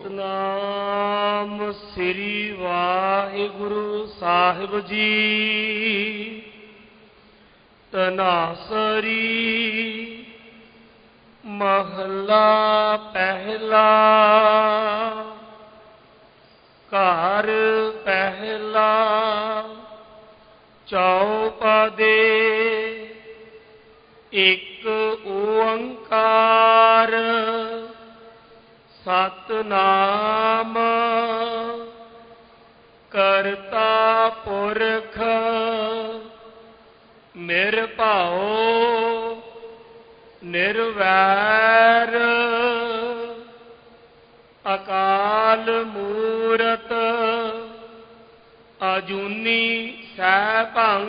ਸਤਿਨਾਮ ਸ੍ਰੀ ਵਾਹਿਗੁਰੂ ਸਾਹਿਬ ਜੀ। ਧਨਾਸਰੀ ਮਹਲਾ ਪਹਿਲਾ। ਘਰ ਪਹਿਲਾ ਚੌਪਦੇ। ਇੱਕ ਓੰਕਾਰ ਸਤਿਨਾਮ ਕਰਤਾ ਪੁਰਖ ਨਿਰਭਉ ਨਿਰਵੈਰ ਅਕਾਲ ਮੂਰਤ ਅਜੂਨੀ ਸੈਭੰ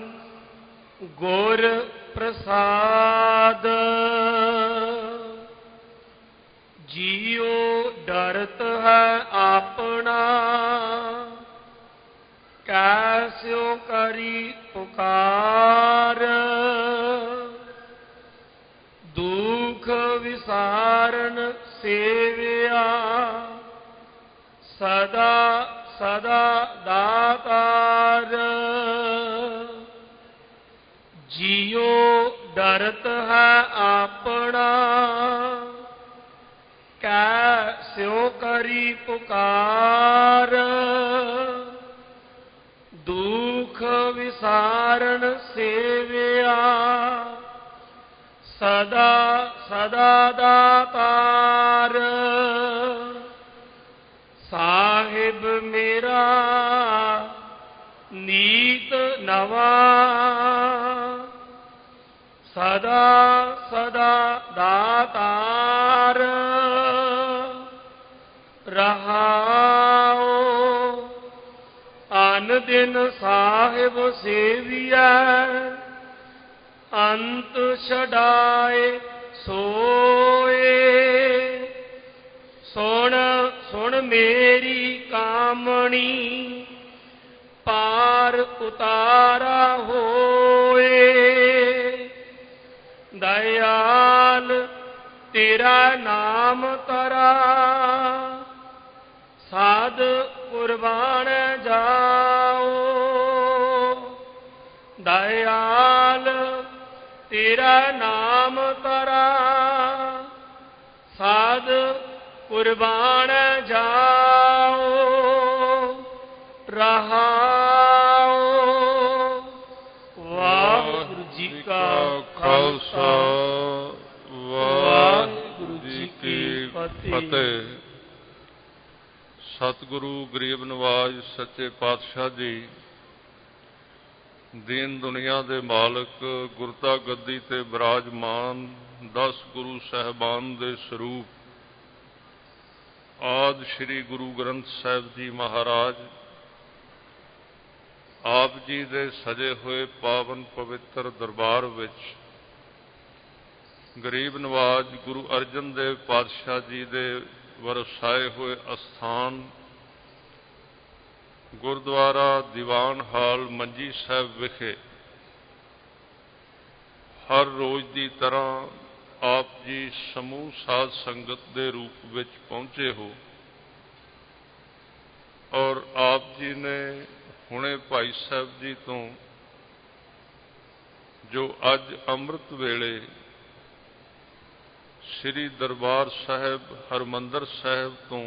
ਗੁਰ ਪ੍ਰਸਾਦ। ਜੀਉ ਡਰਤ ਹੈ ਆਪਣਾ ਕੈਸਿਉ ਕਰੀ ਪੁਕਾਰ। ਦੁਖ ਵਿਸਾਰਨ ਸੇਵਿਆ ਸਦਾ ਸਦਾ ਦਾਤਾਰ। ਜੀਉ ਡਰਤ ਹੈ ਆਪਣਾ ਕੈਸਿਉ ਕਰੀ ਪੁਕਾਰ। ਦੁਖ ਵਿਸਾਰਨ ਸੇਵਿਆ ਸਦਾ ਸਦਾ ਦਾਤਾਰ। ਸਾਹਿਬ ਮੇਰਾ ਨੀਤ ਨਵਾਂ ਸਦਾ ਸਦਾ ਦਾਤਾਰ। ਰਹਾਉ ਅਨ ਦਿਨ ਸਾਹਿਬ ਸੇਵੀਐ ਅੰਤ ਛਡਾਏ ਸੋਏ। ਸੁਣ ਸੁਣ ਮੇਰੀ ਕਾਮਣੀ ਪਾਰ ਉਤਾਰਾ ਹੋਏ। ਦਇਆਲ ਤੇਰਾ ਨਾਮ ਤਰਾ ਸਾਧ ਕੁਰਬਾਨ ਜਾਓ। ਦਇਆਲ ਤੇਰਾ ਨਾਮ ਤਰਾ ਸਾਧ ਕੁਰਬਾਨ ਜਾਓ। ਰਹਾਉ ਵਾਹਿਗੁਰੂ ਜੀ ਕਾ ਖਾਲਸਾ ਵਾਹਿਗੁਰੂ ਜੀ ਕੀ ਫਤਿਹ। ਸਤਿਗੁਰੂ ਗਰੀਬ ਨਵਾਜ ਸੱਚੇ ਪਾਤਸ਼ਾਹ ਜੀ ਦੀਨ ਦੁਨੀਆ ਦੇ ਮਾਲਕ ਗੁਰਤਾ ਗੱਦੀ ਤੇ ਬਿਰਾਜਮਾਨ 10 ਗੁਰੂ ਸਾਹਿਬਾਨ ਦੇ ਸਰੂਪ ਆਦਿ ਸ੍ਰੀ ਗੁਰੂ ਗ੍ਰੰਥ ਸਾਹਿਬ ਜੀ ਮਹਾਰਾਜ ਆਪ ਜੀ ਦੇ ਸਜੇ ਹੋਏ ਪਾਵਨ ਪਵਿੱਤਰ ਦਰਬਾਰ ਵਿੱਚ ਗਰੀਬ ਨਵਾਜ ਗੁਰੂ ਅਰਜਨ ਦੇਵ ਪਾਤਸ਼ਾਹ ਜੀ ਦੇ ਵਰਸਾਏ ਹੋਏ ਅਸਥਾਨ ਗੁਰਦੁਆਰਾ ਦੀਵਾਨ ਹਾਲ ਮੰਜੀ ਸਾਹਿਬ ਵਿਖੇ ਹਰ ਰੋਜ਼ ਦੀ ਤਰ੍ਹਾਂ ਆਪ ਜੀ ਸਮੂਹ ਸਾਧ ਸੰਗਤ ਦੇ ਰੂਪ ਵਿੱਚ ਪਹੁੰਚੇ ਹੋ ਔਰ ਆਪ ਜੀ ਨੇ ਹੁਣੇ ਭਾਈ ਸਾਹਿਬ ਜੀ ਤੋਂ ਜੋ ਅੱਜ ਅੰਮ੍ਰਿਤ ਵੇਲੇ ਸ੍ਰੀ ਦਰਬਾਰ ਸਾਹਿਬ ਹਰਿਮੰਦਰ ਸਾਹਿਬ ਤੋਂ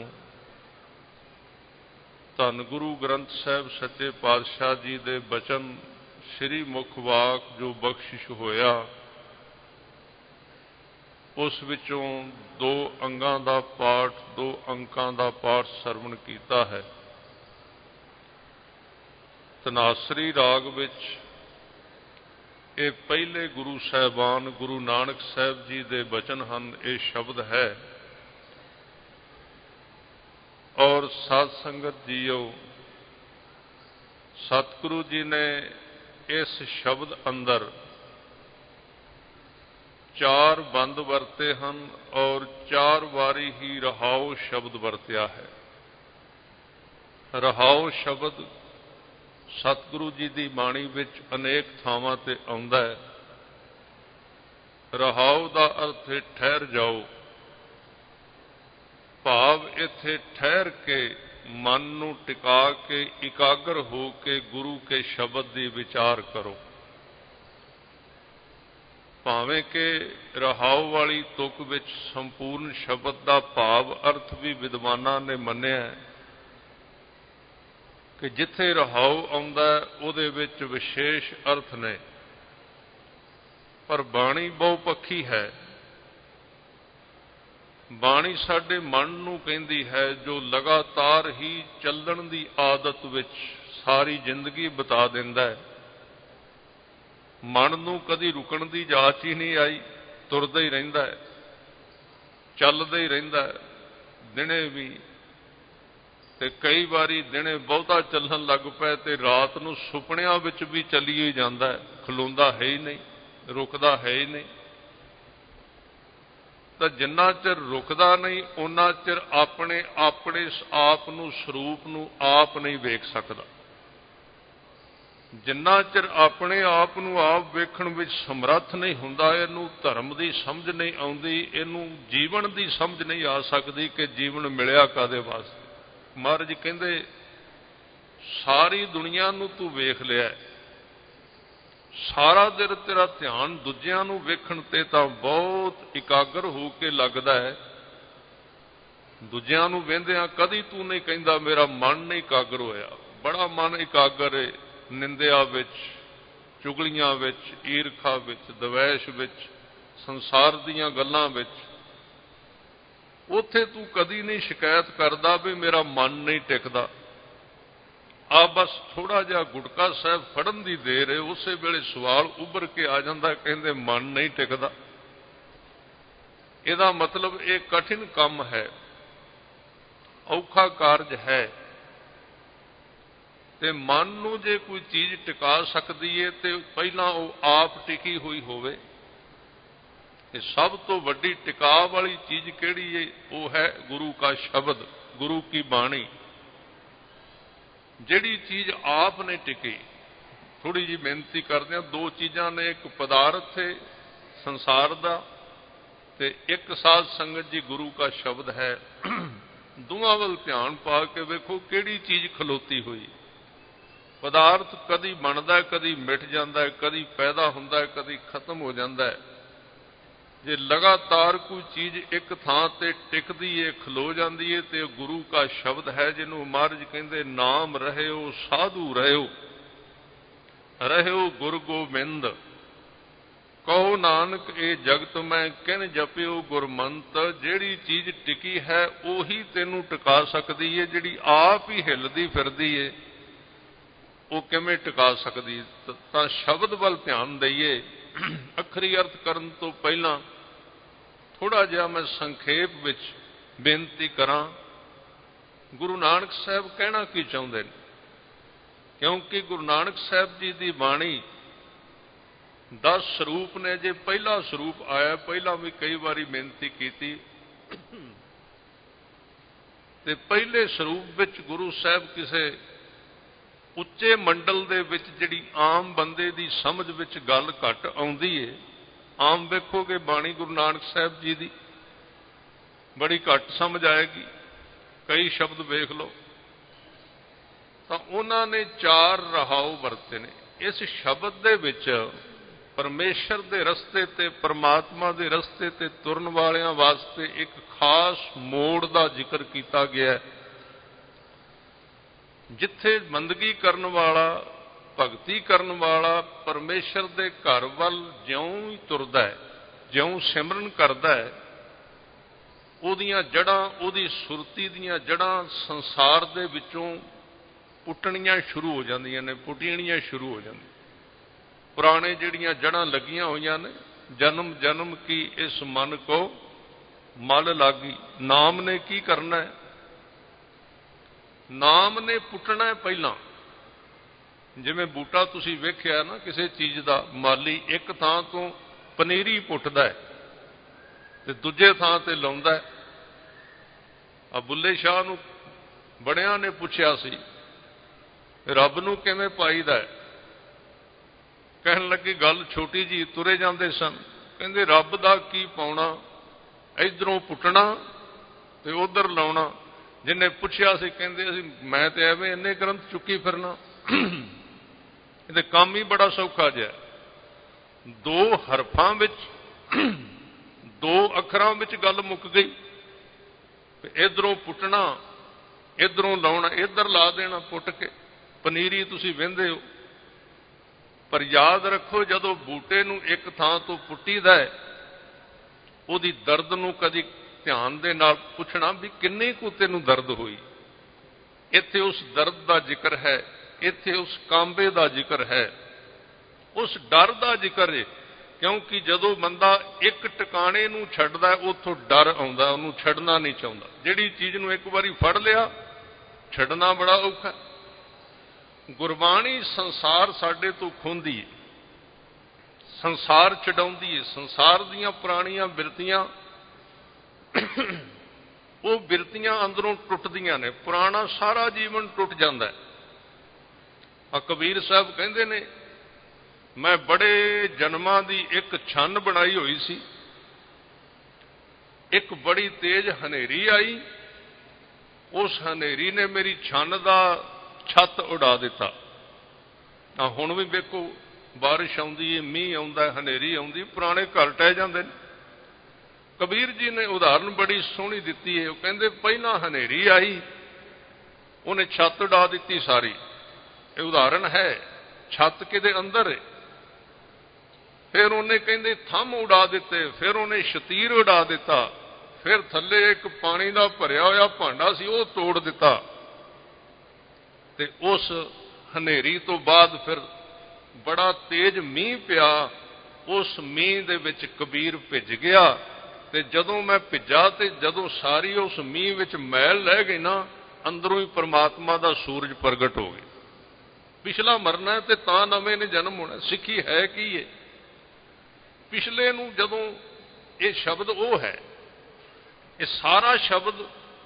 ਧੰਨ ਗੁਰੂ ਗ੍ਰੰਥ ਸਾਹਿਬ ਸੱਚੇ ਪਾਤਸ਼ਾਹ ਜੀ ਦੇ ਬਚਨ ਸ੍ਰੀ ਮੁਖ ਵਾਕ ਜੋ ਬਖਸ਼ਿਸ਼ ਹੋਇਆ ਉਸ ਵਿੱਚੋਂ 2 ਅੰਗਾਂ ਦਾ ਪਾਠ 2 ਅੰਕਾਂ ਦਾ ਪਾਠ ਸਰਵਣ ਕੀਤਾ ਹੈ। ਧਨਾਸਰੀ ਰਾਗ ਵਿੱਚ ਇਹ ਪਹਿਲੇ ਗੁਰੂ ਸਾਹਿਬਾਨ ਗੁਰੂ ਨਾਨਕ ਸਾਹਿਬ ਜੀ ਦੇ ਬਚਨ ਹਨ। ਇਹ ਸ਼ਬਦ ਹੈ ਔਰ ਸਾਧ ਸੰਗਤ ਜੀਓ ਸਤਿਗੁਰੂ ਜੀ ਨੇ ਇਸ ਸ਼ਬਦ ਅੰਦਰ 4 ਬੰਦ ਵਰਤੇ ਹਨ ਔਰ 4 ਵਾਰੀ ਹੀ ਰਹਾਉ ਸ਼ਬਦ ਵਰਤਿਆ ਹੈ। ਰਹਾਉ ਸ਼ਬਦ ਸਤਿਗੁਰੂ ਜੀ ਦੀ ਬਾਣੀ ਵਿੱਚ ਅਨੇਕ ਥਾਵਾਂ ਤੇ ਆਉਂਦਾ ਹੈ। ਰਹਾਉ ਦਾ ਅਰਥ ਹੈ ਠਹਿਰ ਜਾਓ। ਭਾਵ ਇੱਥੇ ਠਹਿਰ ਕੇ ਮਨ ਨੂੰ ਟਿਕਾ ਕੇ ਇਕਾਗਰ ਹੋ ਕੇ ਗੁਰੂ ਕੇ ਸ਼ਬਦ ਦੀ ਵਿਚਾਰ ਕਰੋ। ਭਾਵੇਂ ਕਿ ਰਹਾਉ ਵਾਲੀ ਤੁਕ ਵਿੱਚ ਸੰਪੂਰਨ ਸ਼ਬਦ ਦਾ ਭਾਵ ਅਰਥ ਵੀ ਵਿਦਵਾਨਾਂ ਨੇ ਮੰਨਿਆ ਕਿ ਜਿੱਥੇ ਰਹਾਉ ਆਉਂਦਾ ਉਹਦੇ ਵਿੱਚ ਵਿਸ਼ੇਸ਼ ਅਰਥ ਨੇ, ਪਰ ਬਾਣੀ ਬਹੁਪੱਖੀ ਹੈ। ਬਾਣੀ ਸਾਡੇ ਮਨ ਨੂੰ ਕਹਿੰਦੀ ਹੈ, ਜੋ ਲਗਾਤਾਰ ਹੀ ਚੱਲਣ ਦੀ ਆਦਤ ਵਿੱਚ ਸਾਰੀ ਜ਼ਿੰਦਗੀ ਬਿਤਾ ਦਿੰਦਾ ਹੈ। ਮਨ ਨੂੰ ਕਦੀ ਰੁਕਣ ਦੀ ਜਾਚ ਹੀ ਨਹੀਂ ਆਈ, ਤੁਰਦਾ ਹੀ ਰਹਿੰਦਾ ਹੈ, ਚੱਲਦਾ ਹੀ ਰਹਿੰਦਾ ਹੈ, ਦਿਨੇ ਵੀ। ਤੇ ਕਈ ਵਾਰੀ ਦਿਨੇ ਬਹੁਤਾ ਚੱਲਣ ਲੱਗ ਪਏ ਤੇ ਰਾਤ ਨੂੰ ਸੁਪਨਿਆਂ ਵਿੱਚ ਵੀ ਚੱਲੀ ਹੀ ਜਾਂਦਾ ਹੈ, ਖਲੋਂਦਾ ਹੈ ਹੀ ਨਹੀਂ, ਰੁਕਦਾ ਹੈ ਹੀ ਨਹੀਂ। ਤਾਂ ਜਿੰਨਾ ਚਿਰ ਰੁਕਦਾ ਨਹੀਂ ਉਹਨਾਂ ਚਿਰ ਆਪਣੇ ਆਪ ਨੂੰ, ਸਰੂਪ ਨੂੰ ਆਪ ਨਹੀਂ ਵੇਖ ਸਕਦਾ। ਜਿੰਨਾ ਚਿਰ ਆਪਣੇ ਆਪ ਨੂੰ ਆਪ ਵੇਖਣ ਵਿੱਚ ਸਮਰੱਥ ਨਹੀਂ ਹੁੰਦਾ, ਇਹਨੂੰ ਧਰਮ ਦੀ ਸਮਝ ਨਹੀਂ ਆਉਂਦੀ, ਇਹਨੂੰ ਜੀਵਨ ਦੀ ਸਮਝ ਨਹੀਂ ਆ ਸਕਦੀ ਕਿ ਜੀਵਨ ਮਿਲਿਆ ਕਾਹਦੇ ਵਾਸਤੇ। ਮਹਾਰਾਜ ਕਹਿੰਦੇ ਸਾਰੀ ਦੁਨੀਆ ਨੂੰ ਤੂੰ ਵੇਖ ਲਿਆ, ਸਾਰਾ ਦਿਨ ਤੇਰਾ ਧਿਆਨ ਦੂਜਿਆਂ ਨੂੰ ਵੇਖਣ ਤੇ ਤਾਂ ਬਹੁਤ ਇਕਾਗਰ ਹੋ ਕੇ ਲੱਗਦਾ ਹੈ। ਦੂਜਿਆਂ ਨੂੰ ਵੇਖਦਿਆਂ ਕਦੀ ਤੂੰ ਨਹੀਂ ਕਹਿੰਦਾ ਮੇਰਾ ਮਨ ਨਹੀਂ ਇਕਾਗਰ ਹੋਇਆ। ਬੜਾ ਮਨ ਇਕਾਗਰ ਹੈ ਨਿੰਦਿਆ ਵਿੱਚ, ਚੁਗਲੀਆਂ ਵਿੱਚ, ਈਰਖਾ ਵਿੱਚ, ਦਵੈਸ਼ ਵਿੱਚ, ਸੰਸਾਰ ਦੀਆਂ ਗੱਲਾਂ ਵਿੱਚ। ਉੱਥੇ ਤੂੰ ਕਦੀ ਨਹੀਂ ਸ਼ਿਕਾਇਤ ਕਰਦਾ ਵੀ ਮੇਰਾ ਮਨ ਨਹੀਂ ਟਿਕਦਾ। ਆ ਬਸ ਥੋੜਾ ਜਿਹਾ ਗੁਟਕਾ ਸਾਹਿਬ ਫੜਨ ਦੀ ਦੇਰ ਹੈ, ਉਸੇ ਵੇਲੇ ਸਵਾਲ ਉੱਭਰ ਕੇ ਆ ਜਾਂਦਾ, ਕਹਿੰਦੇ ਮਨ ਨਹੀਂ ਟਿਕਦਾ। ਇਹਦਾ ਮਤਲਬ ਇਹ ਕਠਿਨ ਕੰਮ ਹੈ, ਔਖਾ ਕਾਰਜ ਹੈ। ਤੇ ਮਨ ਨੂੰ ਜੇ ਕੋਈ ਚੀਜ਼ ਟਿਕਾ ਸਕਦੀ ਹੈ ਤੇ ਪਹਿਲਾਂ ਉਹ ਆਪ ਟਿਕੀ ਹੋਈ ਹੋਵੇ। ਇਹ ਸਭ ਤੋਂ ਵੱਡੀ ਟਿਕਾ ਵਾਲੀ ਚੀਜ਼ ਕਿਹੜੀ ਹੈ? ਉਹ ਹੈ ਗੁਰੂ ਕਾ ਸ਼ਬਦ, ਗੁਰੂ ਕੀ ਬਾਣੀ। ਜਿਹੜੀ ਚੀਜ਼ ਆਪ ਨੇ ਟਿਕੀ। ਥੋੜੀ ਜਿਹੀ ਬੇਨਤੀ ਕਰਦੇ ਹਾਂ, ਦੋ ਚੀਜ਼ਾਂ ਨੇ, ਇੱਕ ਪਦਾਰਥ ਹੈ ਸੰਸਾਰ ਦਾ ਤੇ ਇੱਕ ਸਾਧ ਸੰਗਤ ਜੀ ਗੁਰੂ ਕਾ ਸ਼ਬਦ ਹੈ। ਦੋਵਾਂ ਵੱਲ ਧਿਆਨ ਪਾ ਕੇ ਵੇਖੋ ਕਿਹੜੀ ਚੀਜ਼ ਖਲੋਤੀ ਹੋਈ। ਪਦਾਰਥ ਕਦੀ ਬਣਦਾ, ਕਦੀ ਮਿਟ ਜਾਂਦਾ, ਕਦੀ ਪੈਦਾ ਹੁੰਦਾ, ਕਦੀ ਖਤਮ ਹੋ ਜਾਂਦਾ। ਜੇ ਲਗਾਤਾਰ ਕੋਈ ਚੀਜ਼ ਇੱਕ ਥਾਂ ਤੇ ਟਿਕਦੀ ਏ, ਖਲੋ ਜਾਂਦੀ ਏ, ਤੇ ਗੁਰੂ ਕਾ ਸ਼ਬਦ ਹੈ, ਜਿਹਨੂੰ ਮਹਾਰਾਜ ਕਹਿੰਦੇ ਨਾਮ ਰਹਿਓ ਸਾਧੂ ਰਹਿਓ, ਰਹਿਓ ਗੁਰ ਗੋਬਿੰਦ। ਕਹੋ ਨਾਨਕ ਇਹ ਜਗਤ ਮੈਂ ਕਿਨ ਜਪਿਓ ਗੁਰਮੰਤ। ਜਿਹੜੀ ਚੀਜ਼ ਟਿਕੀ ਹੈ ਉਹੀ ਤੈਨੂੰ ਟਿਕਾ ਸਕਦੀ ਏ। ਜਿਹੜੀ ਆਪ ਹੀ ਹਿੱਲਦੀ ਫਿਰਦੀ ਏ ਉਹ ਕਿਵੇਂ ਟਿਕਾ ਸਕਦੀ? ਤਾਂ ਸ਼ਬਦ ਵੱਲ ਧਿਆਨ ਦਈਏ। ਅੱਖਰੀ ਅਰਥ ਕਰਨ ਤੋਂ ਪਹਿਲਾਂ ਥੋੜਾ ਜਿਹਾ ਮੈਂ ਸੰਖੇਪ ਵਿੱਚ ਬੇਨਤੀ ਕਰਾਂ, ਗੁਰੂ ਨਾਨਕ ਸਾਹਿਬ ਕਹਿਣਾ ਕੀ ਚਾਹੁੰਦੇ ਨੇ? ਕਿਉਂਕਿ ਗੁਰੂ ਨਾਨਕ ਸਾਹਿਬ ਜੀ ਦੀ ਬਾਣੀ 10 ਸਰੂਪ ਨੇ। ਜੇ ਪਹਿਲਾ ਸਰੂਪ ਆਇਆ, ਪਹਿਲਾਂ ਵੀ ਕਈ ਵਾਰੀ ਬੇਨਤੀ ਕੀਤੀ, ਤੇ ਪਹਿਲੇ ਸਰੂਪ ਵਿੱਚ ਗੁਰੂ ਸਾਹਿਬ ਕਿਸੇ ਉੱਚੇ ਮੰਡਲ ਦੇ ਵਿੱਚ ਜਿਹੜੀ ਆਮ ਬੰਦੇ ਦੀ ਸਮਝ ਵਿੱਚ ਗੱਲ ਘੱਟ ਆਉਂਦੀ ਏ। ਆਮ ਵੇਖੋਗੇ ਬਾਣੀ ਗੁਰੂ ਨਾਨਕ ਸਾਹਿਬ ਜੀ ਦੀ ਬੜੀ ਘੱਟ ਸਮਝ ਆਏਗੀ। ਕਈ ਸ਼ਬਦ ਵੇਖ ਲਓ ਤਾਂ ਉਹਨਾਂ ਨੇ 4 ਰਹਾਉ ਵਰਤੇ ਨੇ। ਇਸ ਸ਼ਬਦ ਦੇ ਵਿੱਚ ਪਰਮੇਸ਼ਰ ਦੇ ਰਸਤੇ ਤੇ, ਪਰਮਾਤਮਾ ਦੇ ਰਸਤੇ ਤੇ ਤੁਰਨ ਵਾਲਿਆਂ ਵਾਸਤੇ ਇੱਕ ਖਾਸ ਮੋੜ ਦਾ ਜ਼ਿਕਰ ਕੀਤਾ ਗਿਆ। ਜਿੱਥੇ ਬੰਦਗੀ ਕਰਨ ਵਾਲਾ, ਭਗਤੀ ਕਰਨ ਵਾਲਾ ਪਰਮੇਸ਼ਰ ਦੇ ਘਰ ਵੱਲ ਜਿਉਂ ਹੀ ਤੁਰਦਾ ਹੈ, ਜਿਉਂ ਸਿਮਰਨ ਕਰਦਾ ਹੈ, ਉਹਦੀਆਂ ਜੜ੍ਹਾਂ, ਉਹਦੀ ਸੁਰਤੀ ਦੀਆਂ ਜੜ੍ਹਾਂ ਸੰਸਾਰ ਦੇ ਵਿੱਚੋਂ ਪੁੱਟਣੀਆਂ ਸ਼ੁਰੂ ਹੋ ਜਾਂਦੀਆਂ ਨੇ, ਪੁੱਟਣੀਆਂ ਸ਼ੁਰੂ ਹੋ ਜਾਂਦੀਆਂ। ਪੁਰਾਣੇ ਜਿਹੜੀਆਂ ਜੜ੍ਹਾਂ ਲੱਗੀਆਂ ਹੋਈਆਂ ਨੇ, ਜਨਮ ਜਨਮ ਕੀ ਇਸ ਮਨ ਕੋ ਮਲ ਲਾਗੀ। ਨਾਮ ਨੇ ਕੀ ਕਰਨਾ ਹੈ? ਨਾਮ ਨੇ ਪੁੱਟਣਾ ਪਹਿਲਾਂ। ਜਿਵੇਂ ਬੂਟਾ ਤੁਸੀਂ ਵੇਖਿਆ ਨਾ, ਕਿਸੇ ਚੀਜ਼ ਦਾ ਮਾਲੀ ਇੱਕ ਥਾਂ ਤੋਂ ਪਨੀਰੀ ਪੁੱਟਦਾ ਹੈ ਤੇ ਦੂਜੇ ਥਾਂ ਤੇ ਲਾਉਂਦਾ ਹੈ। ਆ ਬੁੱਲੇ ਸ਼ਾਹ ਨੂੰ ਬੜਿਆਂ ਨੇ ਪੁੱਛਿਆ ਸੀ ਰੱਬ ਨੂੰ ਕਿਵੇਂ ਪਾਈਦਾ? ਕਹਿਣ ਲੱਗੇ ਗੱਲ ਛੋਟੀ ਜੀ, ਤੁਰੇ ਜਾਂਦੇ ਸਨ। ਕਹਿੰਦੇ ਰੱਬ ਦਾ ਕੀ ਪਾਉਣਾ, ਇਧਰੋਂ ਪੁੱਟਣਾ ਤੇ ਉਧਰ ਲਾਉਣਾ। ਜਿੰਨੇ ਪੁੱਛਿਆ ਸੀ ਕਹਿੰਦੇ ਅਸੀਂ ਮੈਂ ਤੇ ਐਵੇਂ ਇੰਨੇ ਗ੍ਰੰਥ ਚੁੱਕੀ ਫਿਰਨਾ। ਇਹਦੇ ਕੰਮ ਹੀ ਬੜਾ ਸੌਖਾ ਜਿਹਾ, 2 ਹਰਫਾਂ ਵਿੱਚ 2 ਅੱਖਰਾਂ ਵਿੱਚ ਗੱਲ ਮੁੱਕ ਗਈ। ਇਧਰੋਂ ਪੁੱਟਣਾ, ਇਧਰੋਂ ਲਾਉਣਾ, ਇਧਰ ਲਾ ਦੇਣਾ ਪੁੱਟ ਕੇ। ਪਨੀਰੀ ਤੁਸੀਂ ਵਹਿੰਦੇ ਹੋ, ਪਰ ਯਾਦ ਰੱਖੋ ਜਦੋਂ ਬੂਟੇ ਨੂੰ ਇੱਕ ਥਾਂ ਤੋਂ ਪੁੱਟੀਦਾ ਉਹਦੀ ਦਰਦ ਨੂੰ ਕਦੀ ਧਿਆਨ ਦੇ ਨਾਲ ਪੁੱਛਣਾ ਵੀ ਕਿੰਨੀ ਕੁ ਤੈਨੂੰ ਦਰਦ ਹੋਈ। ਇੱਥੇ ਉਸ ਦਰਦ ਦਾ ਜ਼ਿਕਰ ਹੈ, ਇੱਥੇ ਉਸ ਕਾਂਬੇ ਦਾ ਜ਼ਿਕਰ ਹੈ, ਉਸ ਡਰ ਦਾ ਜ਼ਿਕਰ ਹੈ। ਕਿਉਂਕਿ ਜਦੋਂ ਬੰਦਾ ਇੱਕ ਟਿਕਾਣੇ ਨੂੰ ਛੱਡਦਾ ਉੱਥੋਂ ਡਰ ਆਉਂਦਾ, ਉਹਨੂੰ ਛੱਡਣਾ ਨਹੀਂ ਚਾਹੁੰਦਾ। ਜਿਹੜੀ ਚੀਜ਼ ਨੂੰ ਇੱਕ ਵਾਰੀ ਫੜ ਲਿਆ ਛੱਡਣਾ ਬੜਾ ਔਖਾ। ਗੁਰਬਾਣੀ ਸੰਸਾਰ ਸਾਡੇ ਤੋਂ ਖੋਹਦੀ ਹੈ, ਸੰਸਾਰ ਛਡਾਉਂਦੀ ਹੈ। ਸੰਸਾਰ ਦੀਆਂ ਪੁਰਾਣੀਆਂ ਬਿਰਤੀਆਂ, ਉਹ ਬਿਰਤੀਆਂ ਅੰਦਰੋਂ ਟੁੱਟਦੀਆਂ ਨੇ। ਪੁਰਾਣਾ ਸਾਰਾ ਜੀਵਨ ਟੁੱਟ ਜਾਂਦਾ। ਆ ਕਬੀਰ ਸਾਹਿਬ ਕਹਿੰਦੇ ਨੇ ਮੈਂ ਬੜੇ ਜਨਮਾਂ ਦੀ ਇੱਕ ਛੰਨ ਬਣਾਈ ਹੋਈ ਸੀ, ਇੱਕ ਬੜੀ ਤੇਜ਼ ਹਨੇਰੀ ਆਈ, ਉਸ ਹਨੇਰੀ ਨੇ ਮੇਰੀ ਛੰਨ ਦਾ ਛੱਤ ਉਡਾ ਦਿੱਤਾ। ਤਾਂ ਹੁਣ ਵੀ ਵੇਖੋ ਬਾਰਿਸ਼ ਆਉਂਦੀ ਹੈ, ਮੀਂਹ ਆਉਂਦਾ, ਹਨੇਰੀ ਆਉਂਦੀ, ਪੁਰਾਣੇ ਘਰ ਟਹਿ ਜਾਂਦੇ ਨੇ। ਕਬੀਰ ਜੀ ਨੇ ਉਦਾਹਰਨ ਬੜੀ ਸੋਹਣੀ ਦਿੱਤੀ ਹੈ। ਉਹ ਕਹਿੰਦੇ ਪਹਿਲਾਂ ਹਨੇਰੀ ਆਈ, ਉਹਨੇ ਛੱਤ ਉਡਾ ਦਿੱਤੀ ਸਾਰੀ। ਇਹ ਉਦਾਹਰਨ ਹੈ, ਛੱਤ ਕਿਤੇ ਅੰਦਰ ਹੈ। ਫਿਰ ਉਹਨੇ ਕਹਿੰਦੇ ਥੰਮ ਉਡਾ ਦਿੱਤੇ, ਫਿਰ ਉਹਨੇ ਸ਼ਤੀਰ ਉਡਾ ਦਿੱਤਾ, ਫਿਰ ਥੱਲੇ ਇੱਕ ਪਾਣੀ ਦਾ ਭਰਿਆ ਹੋਇਆ ਭਾਂਡਾ ਸੀ ਉਹ ਤੋੜ ਦਿੱਤਾ। ਤੇ ਉਸ ਹਨੇਰੀ ਤੋਂ ਬਾਅਦ ਫਿਰ ਬੜਾ ਤੇਜ਼ ਮੀਂਹ ਪਿਆ। ਉਸ ਮੀਂਹ ਦੇ ਵਿੱਚ ਕਬੀਰ ਭਿੱਜ ਗਿਆ। ਤੇ ਜਦੋਂ ਮੈਂ ਭਿੱਜਾ ਤੇ ਜਦੋਂ ਸਾਰੀ ਉਸ ਮੀਂਹ ਵਿੱਚ ਮੈਲ ਰਹਿ ਗਈ ਨਾ, ਅੰਦਰੋਂ ਹੀ ਪਰਮਾਤਮਾ ਦਾ ਸੂਰਜ ਪ੍ਰਗਟ ਹੋ ਗਿਆ। ਪਿਛਲਾ ਮਰਨਾ ਤੇ ਤਾਂ ਨਵੇਂ ਨੇ ਜਨਮ ਹੋਣਾ। ਸਿੱਖੀ ਹੈ ਕੀ ਹੈ? ਪਿਛਲੇ ਨੂੰ ਜਦੋਂ ਇਹ ਸ਼ਬਦ ਉਹ ਹੈ, ਇਹ ਸਾਰਾ ਸ਼ਬਦ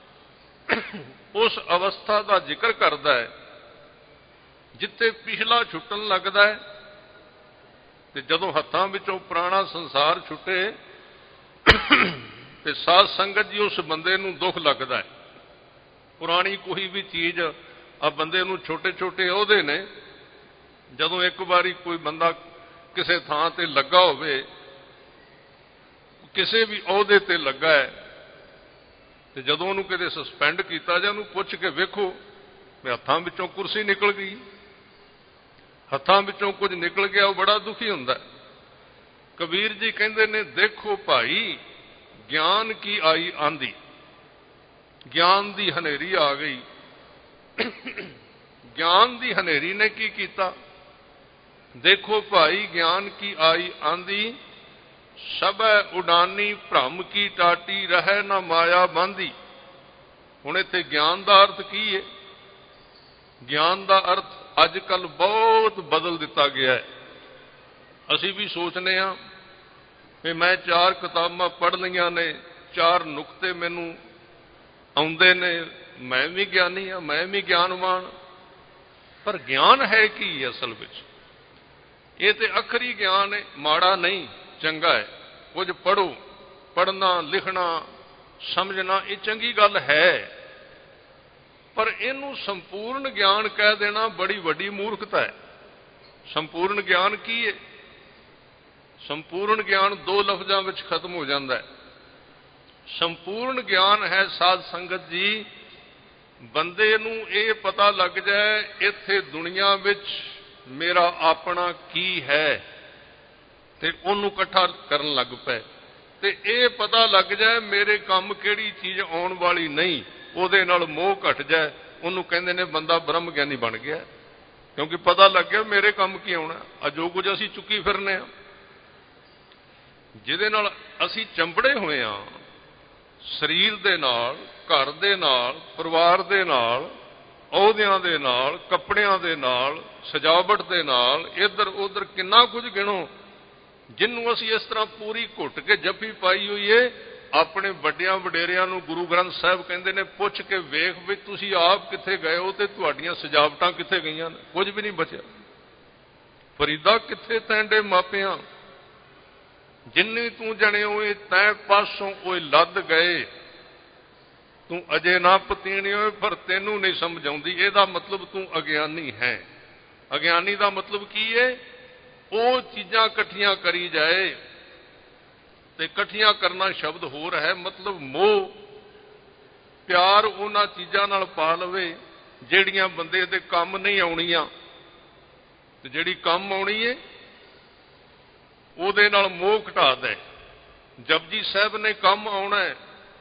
ਉਸ ਅਵਸਥਾ ਦਾ ਜ਼ਿਕਰ ਕਰਦਾ ਹੈ ਜਿੱਥੇ ਪਿਛਲਾ ਛੁੱਟਣ ਲੱਗਦਾ ਹੈ। ਤੇ ਜਦੋਂ ਹੱਥਾਂ ਵਿੱਚੋਂ ਪੁਰਾਣਾ ਸੰਸਾਰ ਛੁੱਟੇ ਤੇ ਸਾਧ ਸੰਗਤ ਜੀ ਉਸ ਬੰਦੇ ਨੂੰ ਦੁੱਖ ਲੱਗਦਾ ਹੈ। ਪੁਰਾਣੀ ਕੋਈ ਵੀ ਚੀਜ਼ ਆ ਬੰਦੇ ਨੂੰ ਛੋਟੇ ਛੋਟੇ ਅਹੁਦੇ ਨੇ। ਜਦੋਂ ਇੱਕ ਵਾਰੀ ਕੋਈ ਬੰਦਾ ਕਿਸੇ ਥਾਂ ਤੇ ਲੱਗਾ ਹੋਵੇ, ਕਿਸੇ ਵੀ ਅਹੁਦੇ ਤੇ ਲੱਗਾ ਹੈ, ਤੇ ਜਦੋਂ ਉਹਨੂੰ ਕਿਤੇ ਸਸਪੈਂਡ ਕੀਤਾ ਜਾਂ ਉਹਨੂੰ ਪੁੱਛ ਕੇ ਵੇਖੋ ਵੀ ਹੱਥਾਂ ਵਿੱਚੋਂ ਕੁਰਸੀ ਨਿਕਲ ਗਈ, ਹੱਥਾਂ ਵਿੱਚੋਂ ਕੁਝ ਨਿਕਲ ਗਿਆ, ਉਹ ਬੜਾ ਦੁਖੀ ਹੁੰਦਾ। ਕਬੀਰ ਜੀ ਕਹਿੰਦੇ ਨੇ ਦੇਖੋ ਭਾਈ ਗਿਆਨ ਕੀ ਆਈ ਆਂਦੀ, ਗਿਆਨ ਦੀ ਹਨੇਰੀ ਆ ਗਈ। ਗਿਆਨ ਦੀ ਹਨੇਰੀ ਨੇ ਕੀ ਕੀਤਾ? ਦੇਖੋ ਭਾਈ ਗਿਆਨ ਕੀ ਆਈ ਆਂਦੀ, ਸਭੈ ਉਡਾਨੀ ਭ੍ਰਮ ਕੀ ਟਾਟੀ, ਰਹਿ ਨਾ ਮਾਇਆ ਬਾਂਧੀ। ਹੁਣ ਇੱਥੇ ਗਿਆਨ ਦਾ ਅਰਥ ਕੀ ਹੈ? ਗਿਆਨ ਦਾ ਅਰਥ ਅੱਜ ਕੱਲ੍ਹ ਬਹੁਤ ਬਦਲ ਦਿੱਤਾ ਗਿਆ ਹੈ। ਅਸੀਂ ਵੀ ਸੋਚਦੇ ਹਾਂ ਵੀ ਮੈਂ 4 ਕਿਤਾਬਾਂ ਪੜ੍ਹ ਲਈਆਂ ਨੇ, 4 ਨੁਕਤੇ ਮੈਨੂੰ ਆਉਂਦੇ ਨੇ, ਮੈਂ ਵੀ ਗਿਆਨੀ ਹਾਂ, ਮੈਂ ਵੀ ਗਿਆਨਵਾਨ। ਪਰ ਗਿਆਨ ਹੈ ਕੀ ਅਸਲ ਵਿੱਚ? ਇਹ ਤੇ ਅਖਰੀ ਗਿਆਨ ਹੈ, ਮਾੜਾ ਨਹੀਂ, ਚੰਗਾ ਹੈ। ਕੁਝ ਪੜ੍ਹੋ, ਪੜ੍ਹਨਾ ਲਿਖਣਾ ਸਮਝਣਾ ਇਹ ਚੰਗੀ ਗੱਲ ਹੈ, ਪਰ ਇਹਨੂੰ ਸੰਪੂਰਨ ਗਿਆਨ ਕਹਿ ਦੇਣਾ ਬੜੀ ਵੱਡੀ ਮੂਰਖਤਾ ਹੈ। ਸੰਪੂਰਨ ਗਿਆਨ ਕੀ ਹੈ? ਸੰਪੂਰਨ ਗਿਆਨ 2 ਲਫ਼ਜ਼ਾਂ ਵਿੱਚ ਖਤਮ ਹੋ ਜਾਂਦਾ ਹੈ। ਸੰਪੂਰਨ ਗਿਆਨ ਹੈ ਸਾਧ ਸੰਗਤ ਜੀ, ਬੰਦੇ ਨੂੰ ਇਹ ਪਤਾ ਲੱਗ ਜਾਏ ਇੱਥੇ ਦੁਨੀਆ ਵਿੱਚ ਮੇਰਾ ਆਪਣਾ ਕੀ ਹੈ, ਤੇ ਉਹਨੂੰ ਇਕੱਠਾ ਕਰਨ ਲੱਗ ਪਏ। ਤੇ ਇਹ ਪਤਾ ਲੱਗ ਜਾਏ ਮੇਰੇ ਕੰਮ ਕਿਹੜੀ ਚੀਜ਼ ਆਉਣ ਵਾਲੀ ਨਹੀਂ, ਉਹਦੇ ਨਾਲ ਮੋਹ ਘਟ ਜਾਏ, ਉਹਨੂੰ ਕਹਿੰਦੇ ਨੇ ਬੰਦਾ ਬ੍ਰਹਮ ਗਿਆਨੀ ਬਣ ਗਿਆ। ਕਿਉਂਕਿ ਪਤਾ ਲੱਗ ਗਿਆ ਮੇਰੇ ਕੰਮ ਕੀ ਆਉਣਾ। ਆ ਜੋ ਕੁਝ ਅਸੀਂ ਚੁੱਕੀ ਫਿਰਨੇ ਆ, ਜਿਹਦੇ ਨਾਲ ਅਸੀਂ ਚੰਬੜੇ ਹੋਏ ਆ, ਸਰੀਰ ਦੇ ਨਾਲ, ਘਰ ਦੇ ਨਾਲ, ਪਰਿਵਾਰ ਦੇ ਨਾਲ, ਅਹੁਦਿਆਂ ਦੇ ਨਾਲ, ਕੱਪੜਿਆਂ ਦੇ ਨਾਲ, ਸਜਾਵਟ ਦੇ ਨਾਲ, ਇੱਧਰ ਉੱਧਰ ਕਿੰਨਾ ਕੁਝ ਗਿਣੋ, ਜਿਹਨੂੰ ਅਸੀਂ ਇਸ ਤਰ੍ਹਾਂ ਪੂਰੀ ਘੁੱਟ ਕੇ ਜੱਫੀ ਪਾਈ ਹੋਈ ਏ। ਆਪਣੇ ਵੱਡਿਆਂ ਵਡੇਰਿਆਂ ਨੂੰ ਗੁਰੂ ਗ੍ਰੰਥ ਸਾਹਿਬ ਕਹਿੰਦੇ ਨੇ ਪੁੱਛ ਕੇ ਵੇਖ ਵੀ ਤੁਸੀਂ ਆਪ ਕਿੱਥੇ ਗਏ ਹੋ ਤੇ ਤੁਹਾਡੀਆਂ ਸਜਾਵਟਾਂ ਕਿੱਥੇ ਗਈਆਂ ਨੇ? ਕੁਝ ਵੀ ਨਹੀਂ ਬਚਿਆ। ਫਰੀਦਾ ਕਿੱਥੇ ਤੈਂਡੇ ਮਾਪਿਆਂ, ਜਿੰਨੀ ਤੂੰ ਜਣੇ ਹੋਏ ਤੈਂ ਪਾਸੋਂ ਉਹ ਲੱਦ ਗਏ। ਤੂੰ ਅਜੇ ਨਾ ਪਤੀਣੀ ਹੋਏ, ਪਰ ਤੈਨੂੰ ਨਹੀਂ ਸਮਝ ਆਉਂਦੀ। ਇਹਦਾ ਮਤਲਬ ਤੂੰ ਅਗਿਆਨੀ ਹੈ। ਅਗਿਆਨੀ ਦਾ ਮਤਲਬ ਕੀ ਹੈ? ਉਹ ਚੀਜ਼ਾਂ ਇਕੱਠੀਆਂ ਕਰੀ ਜਾਏ, ਤੇ ਇਕੱਠੀਆਂ ਕਰਨਾ ਸ਼ਬਦ ਹੋਰ ਹੈ, ਮਤਲਬ ਮੋਹ ਪਿਆਰ ਉਹਨਾਂ ਚੀਜ਼ਾਂ ਨਾਲ ਪਾ ਲਵੇ ਜਿਹੜੀਆਂ ਬੰਦੇ ਦੇ ਕੰਮ ਨਹੀਂ ਆਉਣੀਆਂ, ਤੇ ਜਿਹੜੀ ਕੰਮ ਆਉਣੀ ਹੈ ਉਹਦੇ ਨਾਲ ਮੋਹ ਘਟਾ ਦੇ। ਜਪਜੀ ਸਾਹਿਬ ਨੇ ਕੰਮ ਆਉਣਾ ਹੈ,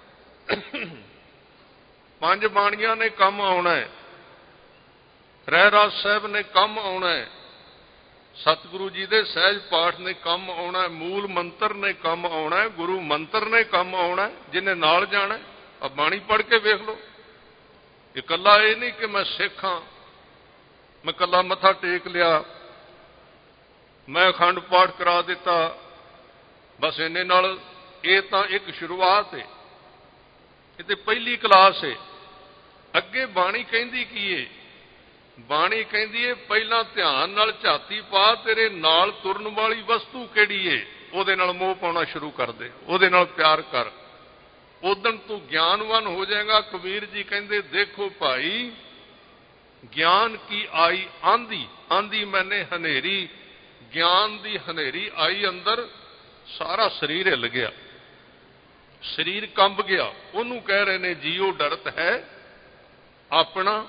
ਪੰਜ ਬਾਣੀਆਂ ਨੇ ਕੰਮ ਆਉਣਾ ਹੈ, ਰਹਿਰਾਸ ਸਾਹਿਬ ਨੇ ਕੰਮ ਆਉਣਾ ਹੈ, ਸਤਿਗੁਰੂ ਜੀ ਦੇ ਸਹਿਜ ਪਾਠ ਨੇ ਕੰਮ ਆਉਣਾ, ਮੂਲ ਮੰਤਰ ਨੇ ਕੰਮ ਆਉਣਾ, ਗੁਰੂ ਮੰਤਰ ਨੇ ਕੰਮ ਆਉਣਾ। ਜਿਹਨੇ ਨਾਲ ਜਾਣਾ ਆ ਬਾਣੀ ਪੜ੍ਹ ਕੇ ਵੇਖ ਲਓ। ਇਕੱਲਾ ਇਹ ਨਹੀਂ ਕਿ ਮੈਂ ਸਿੱਖ ਹਾਂ, ਮੈਂ ਇਕੱਲਾ ਮੱਥਾ ਟੇਕ ਲਿਆ, ਮੈਂ ਅਖੰਡ ਪਾਠ ਕਰਾ ਦਿੱਤਾ, ਬਸ ਇੰਨੇ ਨਾਲ। ਇਹ ਤਾਂ ਇੱਕ ਸ਼ੁਰੂਆਤ ਹੈ, ਇਹ ਤੇ ਪਹਿਲੀ ਕਲਾਸ ਹੈ। ਅੱਗੇ ਬਾਣੀ ਕਹਿੰਦੀ ਕੀ ਹੈ? ਬਾਣੀ ਕਹਿੰਦੀ ਹੈ ਪਹਿਲਾਂ ਧਿਆਨ ਨਾਲ ਝਾਤੀ ਪਾ, ਤੇਰੇ ਨਾਲ ਤੁਰਨ ਵਾਲੀ ਵਸਤੂ ਕਿਹੜੀ ਏ ਉਹਦੇ ਨਾਲ ਮੋਹ ਪਾਉਣਾ ਸ਼ੁਰੂ ਕਰ ਦੇ, ਉਹਦੇ ਨਾਲ ਪਿਆਰ ਕਰ, ਉਦਣ ਤੂੰ ਗਿਆਨਵਾਨ ਹੋ ਜਾਏਗਾ। ਕਬੀਰ ਜੀ ਕਹਿੰਦੇ ਦੇਖੋ ਭਾਈ, ਗਿਆਨ ਕੀ ਆਈ ਆਂधी, ਆਂधी ਮੈਨੇ ਹਨੇਰੀ, ਗਿਆਨ ਦੀ ਹਨੇਰੀ ਆਈ ਅੰਦਰ, ਸਾਰਾ ਸਰੀਰ ਹਿੱਲ ਗਿਆ, ਸਰੀਰ ਕੰਬ ਗਿਆ। ਉਹਨੂੰ ਕਹਿ ਰਹੇ ਨੇ ਜੀਓ ਡਰਤ ਹੈ ਆਪਣਾ,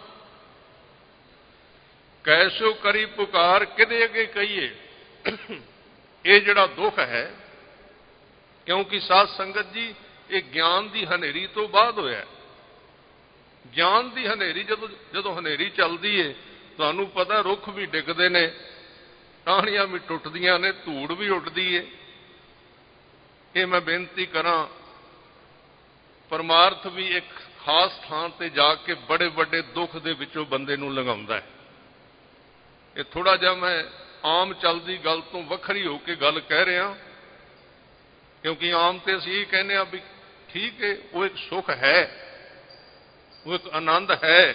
ਕੈਸੋ ਕਰੀ ਪੁਕਾਰ। ਕਿਹਦੇ ਅੱਗੇ ਕਹੀਏ ਇਹ ਜਿਹੜਾ ਦੁੱਖ ਹੈ? ਕਿਉਂਕਿ ਸਾਧ ਸੰਗਤ ਜੀ ਇਹ ਗਿਆਨ ਦੀ ਹਨੇਰੀ ਤੋਂ ਬਾਅਦ ਹੋਇਆ। ਗਿਆਨ ਦੀ ਹਨੇਰੀ ਜਦੋਂ ਹਨੇਰੀ ਚੱਲਦੀ ਏ, ਤੁਹਾਨੂੰ ਪਤਾ ਰੁੱਖ ਵੀ ਡਿੱਗਦੇ ਨੇ, ਟਾਹਣੀਆਂ ਵੀ ਟੁੱਟਦੀਆਂ ਨੇ, ਧੂੜ ਵੀ ਉੱਡਦੀ ਏ। ਇਹ ਮੈਂ ਬੇਨਤੀ ਕਰਾਂ, ਪਰਮਾਰਥ ਵੀ ਇੱਕ ਖਾਸ ਥਾਂ ਤੇ ਜਾ ਕੇ ਬੜੇ ਵੱਡੇ ਦੁੱਖ ਦੇ ਵਿੱਚੋਂ ਬੰਦੇ ਨੂੰ ਲੰਘਾਉਂਦਾ ਹੈ। ਇਹ ਥੋੜਾ ਜਿਹਾ ਮੈਂ ਆਮ ਚੱਲਦੀ ਗੱਲ ਤੋਂ ਵੱਖਰੀ ਹੋ ਕੇ ਗੱਲ ਕਹਿ ਰਿਹਾ, ਕਿਉਂਕਿ ਆਮ ਤੇ ਅਸੀਂ ਇਹ ਕਹਿੰਦੇ ਹਾਂ ਵੀ ਠੀਕ ਹੈ, ਉਹ ਇੱਕ ਸੁੱਖ ਹੈ, ਉਹ ਇੱਕ ਆਨੰਦ ਹੈ,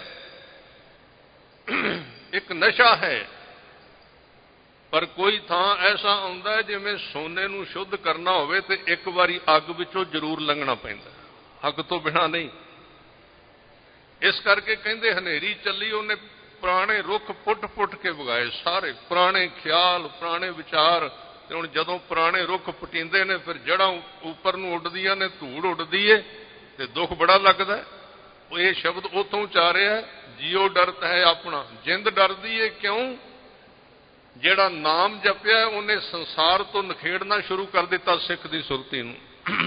ਇੱਕ ਨਸ਼ਾ ਹੈ। ਪਰ ਕੋਈ ਥਾਂ ਐਸਾ ਆਉਂਦਾ ਹੈ ਜਿਵੇਂ ਸੋਨੇ ਨੂੰ ਸ਼ੁੱਧ ਕਰਨਾ ਹੋਵੇ ਤੇ ਇੱਕ ਵਾਰੀ ਅੱਗ ਵਿੱਚੋਂ ਜ਼ਰੂਰ ਲੰਘਣਾ ਪੈਂਦਾ, ਅੱਗ ਤੋਂ ਬਿਨਾਂ ਨਹੀਂ। ਇਸ ਕਰਕੇ ਕਹਿੰਦੇ ਹਨੇਰੀ ਚੱਲੀ, ਉਹਨੇ ਪੁਰਾਣੇ ਰੁੱਖ ਪੁੱਟ ਕੇ ਵਗਾਏ, ਸਾਰੇ ਪੁਰਾਣੇ ਖਿਆਲ, ਪੁਰਾਣੇ ਵਿਚਾਰ। ਤੇ ਹੁਣ ਜਦੋਂ ਪੁਰਾਣੇ ਰੁੱਖ ਪਟੀਂਦੇ ਨੇ, ਫਿਰ ਜੜ੍ਹਾਂ ਉੱਪਰ ਨੂੰ ਉੱਡਦੀਆਂ ਨੇ, ਧੂੜ ਉੱਡਦੀ ਏ, ਤੇ ਦੁੱਖ ਬੜਾ ਲੱਗਦਾ। ਇਹ ਸ਼ਬਦ ਉੱਥੋਂ ਉਚਾਰਿਆ, ਜੀਓ ਡਰਤ ਹੈ ਆਪਣਾ। ਜਿੰਦ ਡਰਦੀ ਏ ਕਿਉਂ? ਜਿਹੜਾ ਨਾਮ ਜਪਿਆ ਉਹਨੇ ਸੰਸਾਰ ਤੋਂ ਨਖੇੜਨਾ ਸ਼ੁਰੂ ਕਰ ਦਿੱਤਾ, ਸਿੱਖ ਦੀ ਸੁਰਤੀ ਨੂੰ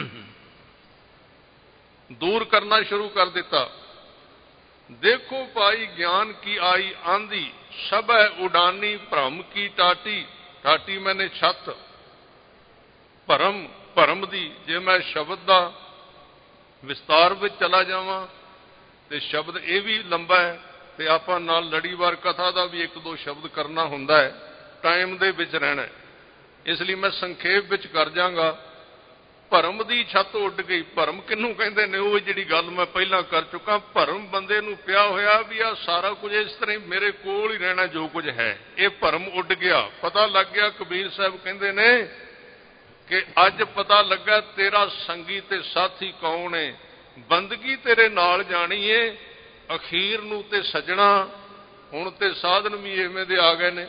ਦੂਰ ਕਰਨਾ ਸ਼ੁਰੂ ਕਰ ਦਿੱਤਾ। ਦੇਖੋ ਭਾਈ ਗਿਆਨ ਕੀ ਆਈ ਆਂधी, ਸਭੈ ਉਡਾਨੀ ਭਰਮ ਕੀ ਟਾਟੀ, ਟਾਟੀ ਮੈਨੇ ਛੱਤ, ਭਰਮ, ਭਰਮ ਦੀ। ਜੇ ਮੈਂ ਸ਼ਬਦ ਦਾ ਵਿਸਤਾਰ ਵਿੱਚ ਚਲਾ ਜਾਵਾਂ ਤੇ ਸ਼ਬਦ ਇਹ ਵੀ ਲੰਬਾ ਹੈ, ਤੇ ਆਪਾਂ ਨਾਲ ਲੜੀਵਾਰ ਕਥਾ ਦਾ ਵੀ ਇੱਕ ਦੋ ਸ਼ਬਦ ਕਰਨਾ ਹੁੰਦਾ ਹੈ, ਟਾਈਮ ਦੇ ਵਿੱਚ ਰਹਿਣਾ, ਇਸ ਲਈ ਮੈਂ ਸੰਖੇਪ ਵਿੱਚ ਕਰ ਜਾਵਾਂਗਾ। ਭਰਮ ਦੀ ਛੱਤ ਉੱਡ ਗਈ। ਭਰਮ ਕਿਹਨੂੰ ਕਹਿੰਦੇ ਨੇ? ਉਹ ਜਿਹੜੀ ਗੱਲ ਮੈਂ ਪਹਿਲਾਂ ਕਰ ਚੁੱਕਾ। ਭਰਮ ਬੰਦੇ ਨੂੰ ਪਿਆ ਹੋਇਆ ਵੀ ਆ ਸਾਰਾ ਕੁਝ ਇਸ ਤਰ੍ਹਾਂ ਹੀ ਮੇਰੇ ਕੋਲ ਹੀ ਰਹਿਣਾ, ਜੋ ਕੁਝ ਹੈ। ਇਹ ਭਰਮ ਉੱਡ ਗਿਆ, ਪਤਾ ਲੱਗ ਗਿਆ। ਕਬੀਰ ਸਾਹਿਬ ਕਹਿੰਦੇ ਨੇ ਕਿ ਅੱਜ ਪਤਾ ਲੱਗਾ ਤੇਰਾ ਸੰਗੀ ਤੇ ਸਾਥੀ ਕੌਣ ਏ, ਬੰਦਗੀ ਤੇਰੇ ਨਾਲ ਜਾਣੀ ਏ, ਅਖੀਰ ਨੂੰ ਤੇ ਸਜਣਾ। ਹੁਣ ਤੇ ਸਾਧਨ ਵੀ ਇਵੇਂ ਦੇ ਆ ਗਏ ਨੇ।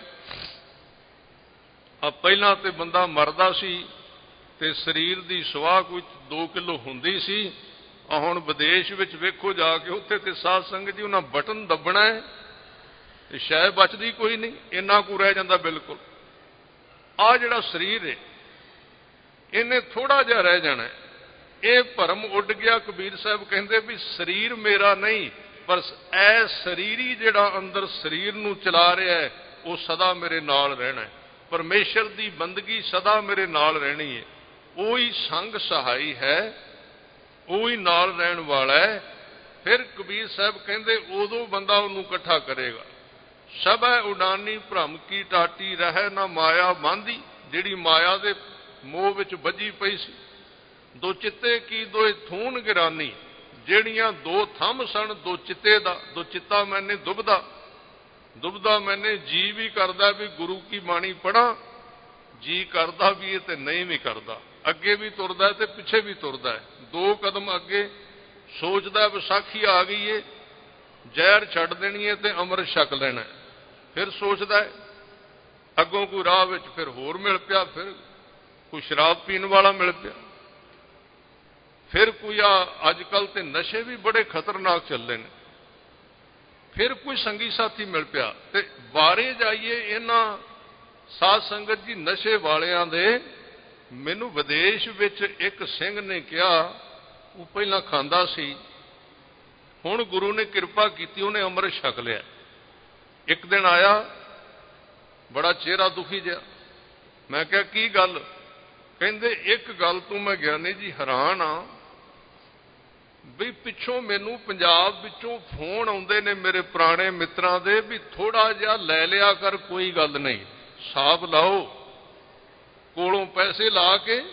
ਆ ਪਹਿਲਾਂ ਤੇ ਬੰਦਾ ਮਰਦਾ ਸੀ ਤੇ ਸਰੀਰ ਦੀ ਸੁਆਹ ਕੋਈ 2 ਕਿਲੋ ਹੁੰਦੀ ਸੀ। ਆ ਹੁਣ ਵਿਦੇਸ਼ ਵਿੱਚ ਵੇਖੋ ਜਾ ਕੇ, ਉੱਥੇ ਤੇ ਸਾਧ ਸੰਗਤ ਜੀ ਉਹਨਾਂ ਬਟਨ ਦੱਬਣਾ ਹੈ ਤੇ ਸ਼ਾਇਦ ਬਚਦੀ ਕੋਈ ਨਹੀਂ, ਇੰਨਾ ਕੁ ਰਹਿ ਜਾਂਦਾ ਬਿਲਕੁਲ। ਆ ਜਿਹੜਾ ਸਰੀਰ ਹੈ ਇਹਨੇ ਥੋੜਾ ਜਿਹਾ ਰਹਿ ਜਾਣਾ। ਇਹ ਭਰਮ ਉੱਡ ਗਿਆ। ਕਬੀਰ ਸਾਹਿਬ ਕਹਿੰਦੇ ਵੀ ਸਰੀਰ ਮੇਰਾ ਨਹੀਂ, ਪਰ ਇਹ ਸਰੀਰੀ ਜਿਹੜਾ ਅੰਦਰ ਸਰੀਰ ਨੂੰ ਚਲਾ ਰਿਹਾ ਹੈ, ਉਹ ਸਦਾ ਮੇਰੇ ਨਾਲ ਰਹਿਣਾ। ਪਰਮੇਸ਼ਰ ਦੀ ਬੰਦਗੀ ਸਦਾ ਮੇਰੇ ਨਾਲ ਰਹਿਣੀ ਹੈ। ਉਹੀ ਸੰਗ ਸਹਾਈ ਹੈ, ਉਹੀ ਨਾਲ ਰਹਿਣ ਵਾਲਾ ਹੈ। ਫਿਰ ਕਬੀਰ ਸਾਹਿਬ ਕਹਿੰਦੇ ਉਦੋਂ ਬੰਦਾ ਉਹਨੂੰ ਇਕੱਠਾ ਕਰੇਗਾ। ਸਭੈ ਉਡਾਨੀ ਭਰਮ ਕੀ ਟਾਟੀ, ਰਹਿ ਨਾ ਮਾਇਆ ਬਾਂਧੀ। ਜਿਹੜੀ ਮਾਇਆ ਦੇ ਮੋਹ ਵਿੱਚ ਬੱਝੀ ਪਈ ਸੀ। ਦੋ ਚਿੱਤੇ ਕੀ ਦੋਏ ਥੂਨ ਗਿਰਾਨੀ, ਜਿਹੜੀਆਂ ਦੋ ਥੰਮ ਸਨ ਦੋ ਚਿੱਤੇ ਦਾ, ਦੋ ਚਿੱਤਾ ਮੈਨੇ ਦੁਬਦਾ, ਦੁਬਦਾ ਮੈਨੇ ਜੀ ਵੀ ਕਰਦਾ ਵੀ ਗੁਰੂ ਕੀ ਬਾਣੀ ਪੜ੍ਹਾਂ, ਜੀ ਕਰਦਾ ਵੀ ਇਹ ਤੇ ਨਹੀਂ ਵੀ ਕਰਦਾ। ਅੱਗੇ ਵੀ ਤੁਰਦਾ ਤੇ ਪਿੱਛੇ ਵੀ ਤੁਰਦਾ ਹੈ। 2 ਕਦਮ ਅੱਗੇ ਸੋਚਦਾ ਵਿਸਾਖੀ ਆ ਗਈ ਏ, ਜ਼ਹਿਰ ਛੱਡ ਦੇਣੀ ਹੈ ਤੇ ਅੰਮ੍ਰਿਤ ਛਕ ਲੈਣਾ। ਫਿਰ ਸੋਚਦਾ ਹੈ, ਅੱਗੋਂ ਕੋਈ ਰਾਹ ਵਿੱਚ ਫਿਰ ਹੋਰ ਮਿਲ ਪਿਆ, ਫਿਰ ਕੋਈ ਸ਼ਰਾਬ ਪੀਣ ਵਾਲਾ ਮਿਲ ਪਿਆ, ਫਿਰ ਕੋਈ ਅੱਜ ਕੱਲ੍ਹ ਤੇ ਨਸ਼ੇ ਵੀ ਬੜੇ ਖਤਰਨਾਕ ਚੱਲੇ ਨੇ, ਫਿਰ ਕੋਈ ਸੰਗੀ ਸਾਥੀ ਮਿਲ ਪਿਆ। ਤੇ ਬਾਰੇ ਜਾਈਏ ਇਹਨਾਂ ਸਾਧ ਸੰਗਤ ਜੀ ਨਸ਼ੇ ਵਾਲਿਆਂ ਦੇ। ਮੈਨੂੰ ਵਿਦੇਸ਼ ਵਿੱਚ ਇੱਕ ਸਿੰਘ ਨੇ ਕਿਹਾ, ਉਹ ਪਹਿਲਾਂ ਖਾਂਦਾ ਸੀ, ਹੁਣ ਗੁਰੂ ਨੇ ਕਿਰਪਾ ਕੀਤੀ, ਉਹਨੇ ਅੰਮ੍ਰਿਤ ਛਕ ਲਿਆ। ਇੱਕ ਦਿਨ ਆਇਆ, ਬੜਾ ਚਿਹਰਾ ਦੁਖੀ ਜਿਹਾ। ਮੈਂ ਕਿਹਾ ਕੀ ਗੱਲ? ਕਹਿੰਦੇ ਇੱਕ ਗੱਲ ਤੋਂ ਮੈਂ ਗਿਆਨੀ ਜੀ ਹੈਰਾਨ ਆ ਵੀ ਪਿੱਛੋਂ ਮੈਨੂੰ ਪੰਜਾਬ ਵਿੱਚੋਂ ਫੋਨ ਆਉਂਦੇ ਨੇ ਮੇਰੇ ਪੁਰਾਣੇ ਮਿੱਤਰਾਂ ਦੇ ਵੀ ਥੋੜਾ ਜਿਹਾ ਲੈ ਲਿਆ ਕਰ, ਕੋਈ ਗੱਲ ਨਹੀਂ, ਹਿਸਾਬ ਲਾਓ, ਕੋਲੋਂ ਪੈਸੇ ਲਾ ਕੇ।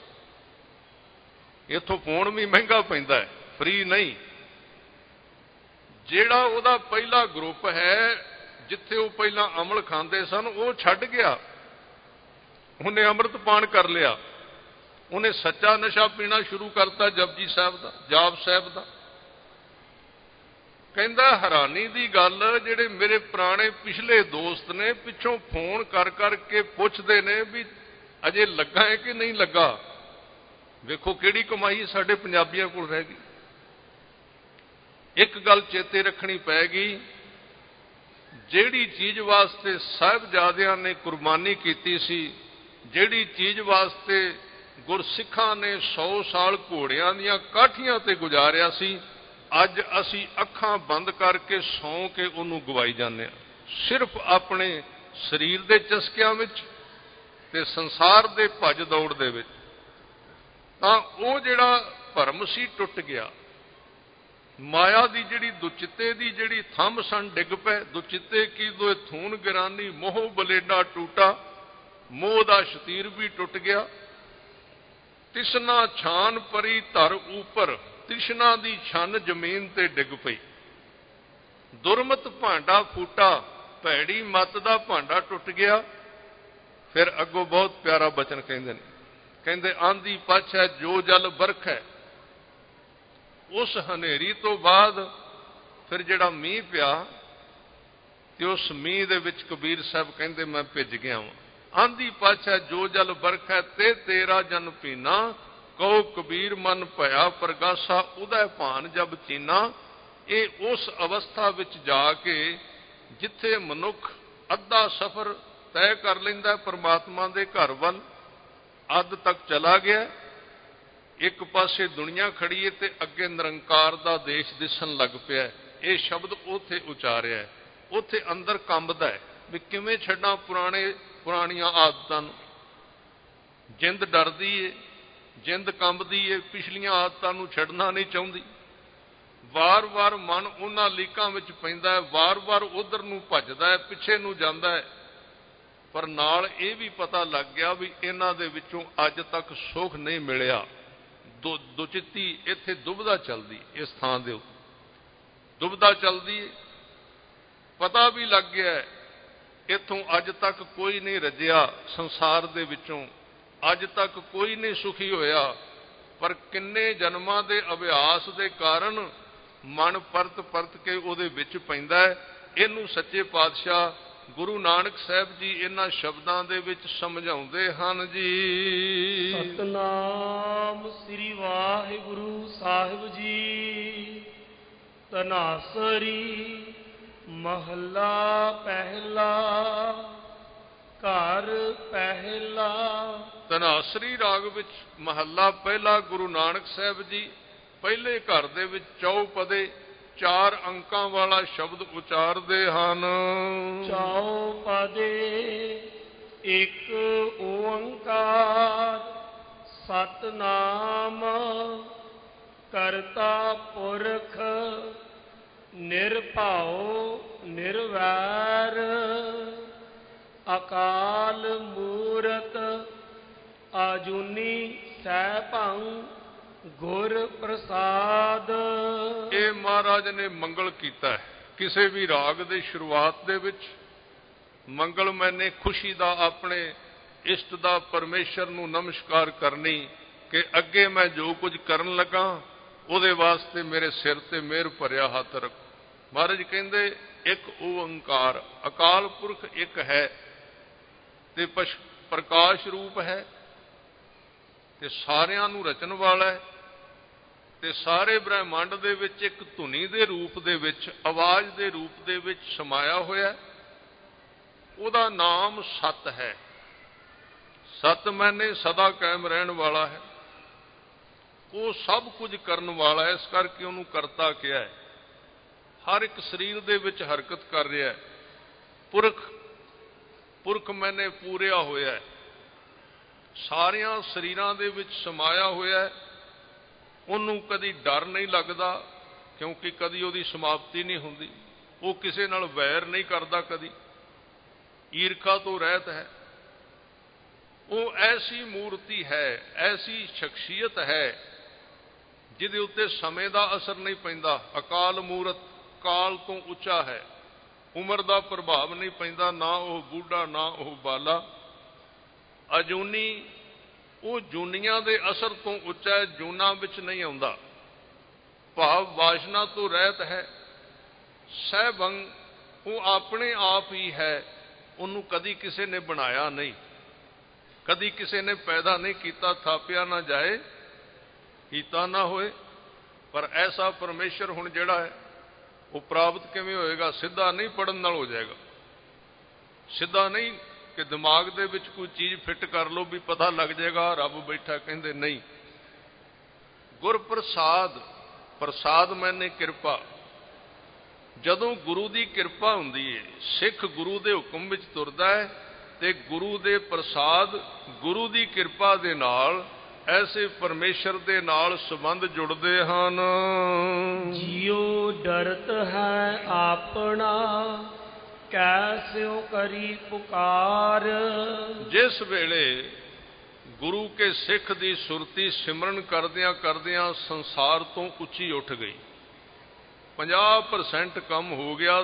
ਇੱਥੋਂ ਫੋਨ ਵੀ ਮਹਿੰਗਾ ਪੈਂਦਾ ਹੈ, ਫ੍ਰੀ ਨਹੀਂ। ਜਿਹੜਾ ਉਹਦਾ ਪਹਿਲਾ ਗਰੁੱਪ ਹੈ ਜਿੱਥੇ ਉਹ ਪਹਿਲਾਂ ਅਮਲ ਖਾਂਦੇ ਸਨ, ਉਹ ਛੱਡ ਗਿਆ, ਉਹਨੇ ਅੰਮ੍ਰਿਤ ਪਾਨ ਕਰ ਲਿਆ, ਉਹਨੇ ਸੱਚਾ ਨਸ਼ਾ ਪੀਣਾ ਸ਼ੁਰੂ ਕਰਤਾ, ਜਪਜੀ ਸਾਹਿਬ ਦਾ, ਜਾਪ ਸਾਹਿਬ ਦਾ। ਕਹਿੰਦਾ ਹੈਰਾਨੀ ਦੀ ਗੱਲ, ਜਿਹੜੇ ਮੇਰੇ ਪੁਰਾਣੇ ਪਿਛਲੇ ਦੋਸਤ ਨੇ ਪਿੱਛੋਂ ਫੋਨ ਕਰ ਕਰਕੇ ਪੁੱਛਦੇ ਨੇ ਵੀ ਅਜੇ ਲੱਗਾ ਹੈ ਕਿ ਨਹੀਂ ਲੱਗਾ। ਵੇਖੋ ਕਿਹੜੀ ਕਮਾਈ ਸਾਡੇ ਪੰਜਾਬੀਆਂ ਕੋਲ ਰਹਿ ਗਈ। ਇੱਕ ਗੱਲ ਚੇਤੇ ਰੱਖਣੀ ਪੈਗੀ, ਜਿਹੜੀ ਚੀਜ਼ ਵਾਸਤੇ ਸਾਹਿਬਜ਼ਾਦਿਆਂ ਨੇ ਕੁਰਬਾਨੀ ਕੀਤੀ ਸੀ, ਜਿਹੜੀ ਚੀਜ਼ ਵਾਸਤੇ ਗੁਰਸਿੱਖਾਂ ਨੇ 100 ਸਾਲ ਘੋੜਿਆਂ ਦੀਆਂ ਕਾਠੀਆਂ ਤੇ ਗੁਜ਼ਾਰਿਆ ਸੀ, ਅੱਜ ਅਸੀਂ ਅੱਖਾਂ ਬੰਦ ਕਰਕੇ ਸੌਂ ਕੇ ਉਹਨੂੰ ਗਵਾਈ ਜਾਂਦੇ ਹਾਂ, ਸਿਰਫ ਆਪਣੇ ਸਰੀਰ ਦੇ ਚਸਕਿਆਂ ਵਿੱਚ ਤੇ ਸੰਸਾਰ ਦੇ ਭੱਜ ਦੌੜ ਦੇ ਵਿੱਚ। ਤਾਂ ਉਹ ਜਿਹੜਾ ਭਰਮ ਸੀ ਟੁੱਟ ਗਿਆ। ਮਾਇਆ ਦੀ ਜਿਹੜੀ ਦੁਚਿੱਤੇ ਦੀ ਜਿਹੜੀ ਥੰਮ ਸਨ ਡਿੱਗ ਪਏ। ਦੁਚਿੱਤੇ ਕੀ ਦੋਏ ਥੂਨ ਗਿਰਾਨੀ, ਮੋਹ ਬਲੇਡਾ ਟੂਟਾ, ਮੋਹ ਦਾ ਸ਼ਤੀਰ ਵੀ ਟੁੱਟ ਗਿਆ। ਤਿਸਨਾ ਛਾਨ ਪਰੀ ਧਰ ਉਪਰ, ਤ੍ਰਿਸ਼ਨਾ ਦੀ ਛੰਨ ਜ਼ਮੀਨ ਤੇ ਡਿੱਗ ਪਈ। ਦੁਰਮਤ ਭਾਂਡਾ ਫੂਟਾ, ਭੈੜੀ ਮੱਤ ਦਾ ਭਾਂਡਾ ਟੁੱਟ ਗਿਆ। ਫਿਰ ਅੱਗੋਂ ਬਹੁਤ ਪਿਆਰਾ ਬਚਨ ਕਹਿੰਦੇ ਨੇ, ਕਹਿੰਦੇ ਆਂਦੀ ਪਛ ਹੈ ਜੋ ਜਲ ਬਰਖ ਹੈ। ਉਸ ਹਨੇਰੀ ਤੋਂ ਬਾਅਦ ਫਿਰ ਜਿਹੜਾ ਮੀਂਹ ਪਿਆ, ਤੇ ਉਸ ਮੀਂਹ ਦੇ ਵਿੱਚ ਕਬੀਰ ਸਾਹਿਬ ਕਹਿੰਦੇ ਮੈਂ ਭਿੱਜ ਗਿਆ ਵਾਂ। ਆਂਦੀ ਪਛ ਹੈ ਜੋ ਜਲ ਬਰਖ ਹੈ, ਤੇ ਤੇਰਾ ਜਨ ਪੀਨਾ, ਕਹੋ ਕਬੀਰ ਮਨ ਭਇਆ ਪ੍ਰਗਾਸਾ, ਉਦੈ ਭਾਨ ਜਬ ਚੀਨਾ। ਇਹ ਉਸ ਅਵਸਥਾ ਵਿੱਚ ਜਾ ਕੇ ਜਿੱਥੇ ਮਨੁੱਖ ਅੱਧਾ ਸਫ਼ਰ ਤੈਅ ਕਰ ਲੈਂਦਾ ਪਰਮਾਤਮਾ ਦੇ ਘਰ ਵੱਲ, ਅੱਧ ਤੱਕ ਚਲਾ ਗਿਆ, ਇੱਕ ਪਾਸੇ ਦੁਨੀਆ ਖੜੀ ਹੈ ਤੇ ਅੱਗੇ ਨਿਰੰਕਾਰ ਦਾ ਦੇਸ਼ ਦਿਸਣ ਲੱਗ ਪਿਆ। ਇਹ ਸ਼ਬਦ ਉੱਥੇ ਉਚਾਰਿਆ ਹੈ, ਉੱਥੇ ਅੰਦਰ ਕੰਬਦਾ ਹੈ ਵੀ ਕਿਵੇਂ ਛੱਡਾਂ ਪੁਰਾਣੀਆਂ ਆਦਤਾਂ ਨੂੰ। ਜਿੰਦ ਡਰਦੀ ਏ, ਜਿੰਦ ਕੰਬਦੀ ਏ, ਪਿਛਲੀਆਂ ਆਦਤਾਂ ਨੂੰ ਛੱਡਣਾ ਨਹੀਂ ਚਾਹੁੰਦੀ। ਵਾਰ-ਵਾਰ ਮਨ ਉਹਨਾਂ ਲੀਕਾਂ ਵਿੱਚ ਪੈਂਦਾ ਹੈ, ਵਾਰ-ਵਾਰ ਉਧਰ ਨੂੰ ਭੱਜਦਾ ਹੈ, ਪਿੱਛੇ ਨੂੰ ਜਾਂਦਾ ਹੈ। ਪਰ ਨਾਲ ਇਹ ਵੀ ਪਤਾ ਲੱਗ ਗਿਆ ਵੀ ਇਹਨਾਂ ਦੇ ਵਿੱਚੋਂ ਅੱਜ ਤੱਕ ਸੁੱਖ ਨਹੀਂ ਮਿਲਿਆ। ਦੁਚਿੱਤੀ ਇੱਥੇ ਦੁਬਦਾ ਚੱਲਦੀ, ਇਸ ਥਾਂ ਦੇ ਉੱਤੇ ਦੁਬਦਾ ਚੱਲਦੀ। ਪਤਾ ਵੀ ਲੱਗ ਗਿਆ ਇੱਥੋਂ ਅੱਜ ਤੱਕ ਕੋਈ ਨਹੀਂ ਰੱਜਿਆ, ਸੰਸਾਰ ਦੇ ਵਿੱਚੋਂ ਅੱਜ ਤੱਕ ਕੋਈ ਨਹੀਂ ਸੁਖੀ ਹੋਇਆ। ਪਰ ਕਿੰਨੇ ਜਨਮਾਂ ਦੇ ਅਭਿਆਸ ਦੇ ਕਾਰਨ ਮਨ ਪਰਤ ਕੇ ਉਹਦੇ ਵਿੱਚ ਪੈਂਦਾ ਹੈ। ਇਹਨੂੰ ਸੱਚੇ ਪਾਤਸ਼ਾਹ ਗੁਰੂ ਨਾਨਕ ਸਾਹਿਬ ਜੀ ਇਹਨਾਂ ਸ਼ਬਦਾਂ ਦੇ ਵਿੱਚ ਸਮਝਾਉਂਦੇ ਹਨ ਜੀ। ਸਤਨਾਮ ਸ੍ਰੀ ਵਾਹਿਗੁਰੂ ਸਾਹਿਬ ਜੀ। ਧਨਾਸਰੀ ਮਹੱਲਾ ਪਹਿਲਾ। ਘਰ ਪਹਿਲਾ। ਧਨਾਸਰੀ ਰਾਗ ਵਿੱਚ ਮਹੱਲਾ ਪਹਿਲਾ। ਗੁਰੂ ਨਾਨਕ ਸਾਹਿਬ ਜੀ ਪਹਿਲੇ ਘਰ ਦੇ ਵਿੱਚ ਚੌਪਦੇ 4 ਅੰਕਾਂ ਵਾਲਾ ਸ਼ਬਦ ਉਚਾਰਦੇ ਹਨ। ਚੌਪਦੇ ਇੱਕ ਓੰਕਾਰ ਸਤਨਾਮ ਕਰਤਾ ਪੁਰਖ ਨਿਰਭਉ ਨਿਰਵੈਰ ਅਕਾਲ ਮੂਰਤ ਆਜੂਨੀ ਸੈਭੰ ਗੁਰ ਪ੍ਰਸਾਦ। ਇਹ ਮਹਾਰਾਜ ਨੇ ਮੰਗਲ ਕੀਤਾ ਹੈ। ਕਿਸੇ ਵੀ ਰਾਗ ਦੇ ਸ਼ੁਰੂਆਤ ਦੇ ਵਿੱਚ ਮੰਗਲ ਮੈਨੇ ਖੁਸ਼ੀ ਦਾ ਆਪਣੇ ਇਸ਼ਟ ਦਾ ਪਰਮੇਸ਼ਰ ਨੂੰ ਨਮਸਕਾਰ ਕਰਨੀ ਕਿ ਅੱਗੇ ਮੈਂ ਜੋ ਕੁਝ ਕਰਨ ਲੱਗਾ ਉਹਦੇ ਵਾਸਤੇ ਮੇਰੇ ਸਿਰ ਤੇ ਮਿਹਰ ਭਰਿਆ ਹੱਥ ਰੱਖੋ। ਮਹਾਰਾਜ ਕਹਿੰਦੇ ਇੱਕ ਓੰਕਾਰ, ਅਕਾਲ ਪੁਰਖ ਇੱਕ ਹੈ ਤੇ ਪ੍ਰਕਾਸ਼ ਰੂਪ ਹੈ ਤੇ ਸਾਰਿਆਂ ਨੂੰ ਰਚਣ ਵਾਲਾ ਹੈ ਤੇ ਸਾਰੇ ਬ੍ਰਹਿਮੰਡ ਦੇ ਵਿੱਚ ਇੱਕ ਧੁਨੀ ਦੇ ਰੂਪ ਦੇ ਵਿੱਚ, ਆਵਾਜ਼ ਦੇ ਰੂਪ ਦੇ ਵਿੱਚ ਸਮਾਇਆ ਹੋਇਆ। ਉਹਦਾ ਨਾਮ ਸਤ ਹੈ। ਸਤ ਮੈਨੇ ਸਦਾ ਕਾਇਮ ਰਹਿਣ ਵਾਲਾ ਹੈ। ਉਹ ਸਭ ਕੁਝ ਕਰਨ ਵਾਲਾ ਹੈ, ਇਸ ਕਰਕੇ ਉਹਨੂੰ ਕਰਤਾ ਕਿਹਾ ਹੈ। ਹਰ ਇੱਕ ਸਰੀਰ ਦੇ ਵਿੱਚ ਹਰਕਤ ਕਰ ਰਿਹਾ ਹੈ। ਪੁਰਖ ਮੈਨੇ ਪੂਰਿਆ ਹੋਇਆ ਹੈ, ਸਾਰਿਆਂ ਸਰੀਰਾਂ ਦੇ ਵਿੱਚ ਸਮਾਇਆ ਹੋਇਆ ਹੈ। ਉਹਨੂੰ ਕਦੀ ਡਰ ਨਹੀਂ ਲੱਗਦਾ, ਕਿਉਂਕਿ ਕਦੀ ਉਹਦੀ ਸਮਾਪਤੀ ਨਹੀਂ ਹੁੰਦੀ। ਉਹ ਕਿਸੇ ਨਾਲ ਵੈਰ ਨਹੀਂ ਕਰਦਾ, ਕਦੀ ਈਰਖਾ ਤੋਂ ਰਹਿਤ ਹੈ। ਉਹ ਐਸੀ ਮੂਰਤੀ ਹੈ, ਐਸੀ ਸ਼ਖਸੀਅਤ ਹੈ ਜਿਹਦੇ ਉੱਤੇ ਸਮੇਂ ਦਾ ਅਸਰ ਨਹੀਂ ਪੈਂਦਾ। ਅਕਾਲ ਮੂਰਤ, ਕਾਲ ਤੋਂ ਉੱਚਾ ਹੈ, ਉਮਰ ਦਾ ਪ੍ਰਭਾਵ ਨਹੀਂ ਪੈਂਦਾ, ਨਾ ਉਹ ਬੁੱਢਾ ਨਾ ਉਹ ਬਾਲਾ। ਅਜੂਨੀ, ਉਹ ਜੂਨੀਆਂ ਦੇ ਅਸਰ ਤੋਂ ਉੱਚਾ ਹੈ, ਜੂਨਾਂ ਵਿੱਚ ਨਹੀਂ ਆਉਂਦਾ। ਭਾਵ ਵਾਸ਼ਨਾ ਤੋਂ ਰਹਿਤ ਹੈ। ਸਹਿਬੰਗ, ਉਹ ਆਪਣੇ ਆਪ ਹੀ ਹੈ, ਉਹਨੂੰ ਕਦੀ ਕਿਸੇ ਨੇ ਬਣਾਇਆ ਨਹੀਂ, ਕਦੀ ਕਿਸੇ ਨੇ ਪੈਦਾ ਨਹੀਂ ਕੀਤਾ। ਥਾਪਿਆ ਨਾ ਜਾਏ, ਕੀਤਾ ਨਾ ਹੋਏ। ਪਰ ਐਸਾ ਪਰਮੇਸ਼ਰ ਹੁਣ ਜਿਹੜਾ ਹੈ ਉਹ ਪ੍ਰਾਪਤ ਕਿਵੇਂ ਹੋਏਗਾ? ਸਿੱਧਾ ਨਹੀਂ ਪੜਨ ਨਾਲ ਹੋ ਜਾਏਗਾ। ਸਿੱਧਾ ਨਹੀਂ ਕਿ ਦਿਮਾਗ ਦੇ ਵਿੱਚ ਕੋਈ ਚੀਜ਼ ਫਿੱਟ ਕਰ ਲਓ ਵੀ ਪਤਾ ਲੱਗ ਜਾਏਗਾ ਰੱਬ ਬੈਠਾ। ਕਹਿੰਦੇ ਨਹੀਂ। ਗੁਰ ਪ੍ਰਸਾਦ, ਪ੍ਰਸਾਦ ਮੈਨੇ ਕਿਰਪਾ। ਜਦੋਂ ਗੁਰੂ ਦੀ ਕਿਰਪਾ ਹੁੰਦੀ ਹੈ, ਸਿੱਖ ਗੁਰੂ ਦੇ ਹੁਕਮ ਵਿੱਚ ਤੁਰਦਾ ਹੈ ਤੇ ਗੁਰੂ ਦੇ ਪ੍ਰਸਾਦ, ਗੁਰੂ ਦੀ ਕਿਰਪਾ ਦੇ ਨਾਲ ਐਸੇ ਪਰਮੇਸ਼ਰ ਦੇ ਨਾਲ ਸੰਬੰਧ ਜੁੜਦੇ ਹਨ। ਜਿਉ ਡਰਤ ਹੈ ਆਪਣਾ, ਕੈਸਿਉ ਕਰੀ ਪੁਕਾਰ। ਜਿਸ ਵੇਲੇ ਗੁਰੂ ਕੇ ਸਿੱਖ ਦੀ ਸੁਰਤੀ ਸਿਮਰਨ ਕਰਦਿਆਂ ਕਰਦਿਆਂ ਸੰਸਾਰ ਤੋਂ ਉੱਚੀ ਉੱਠ ਗਈ, 50% ਕੰਮ ਹੋ ਗਿਆ,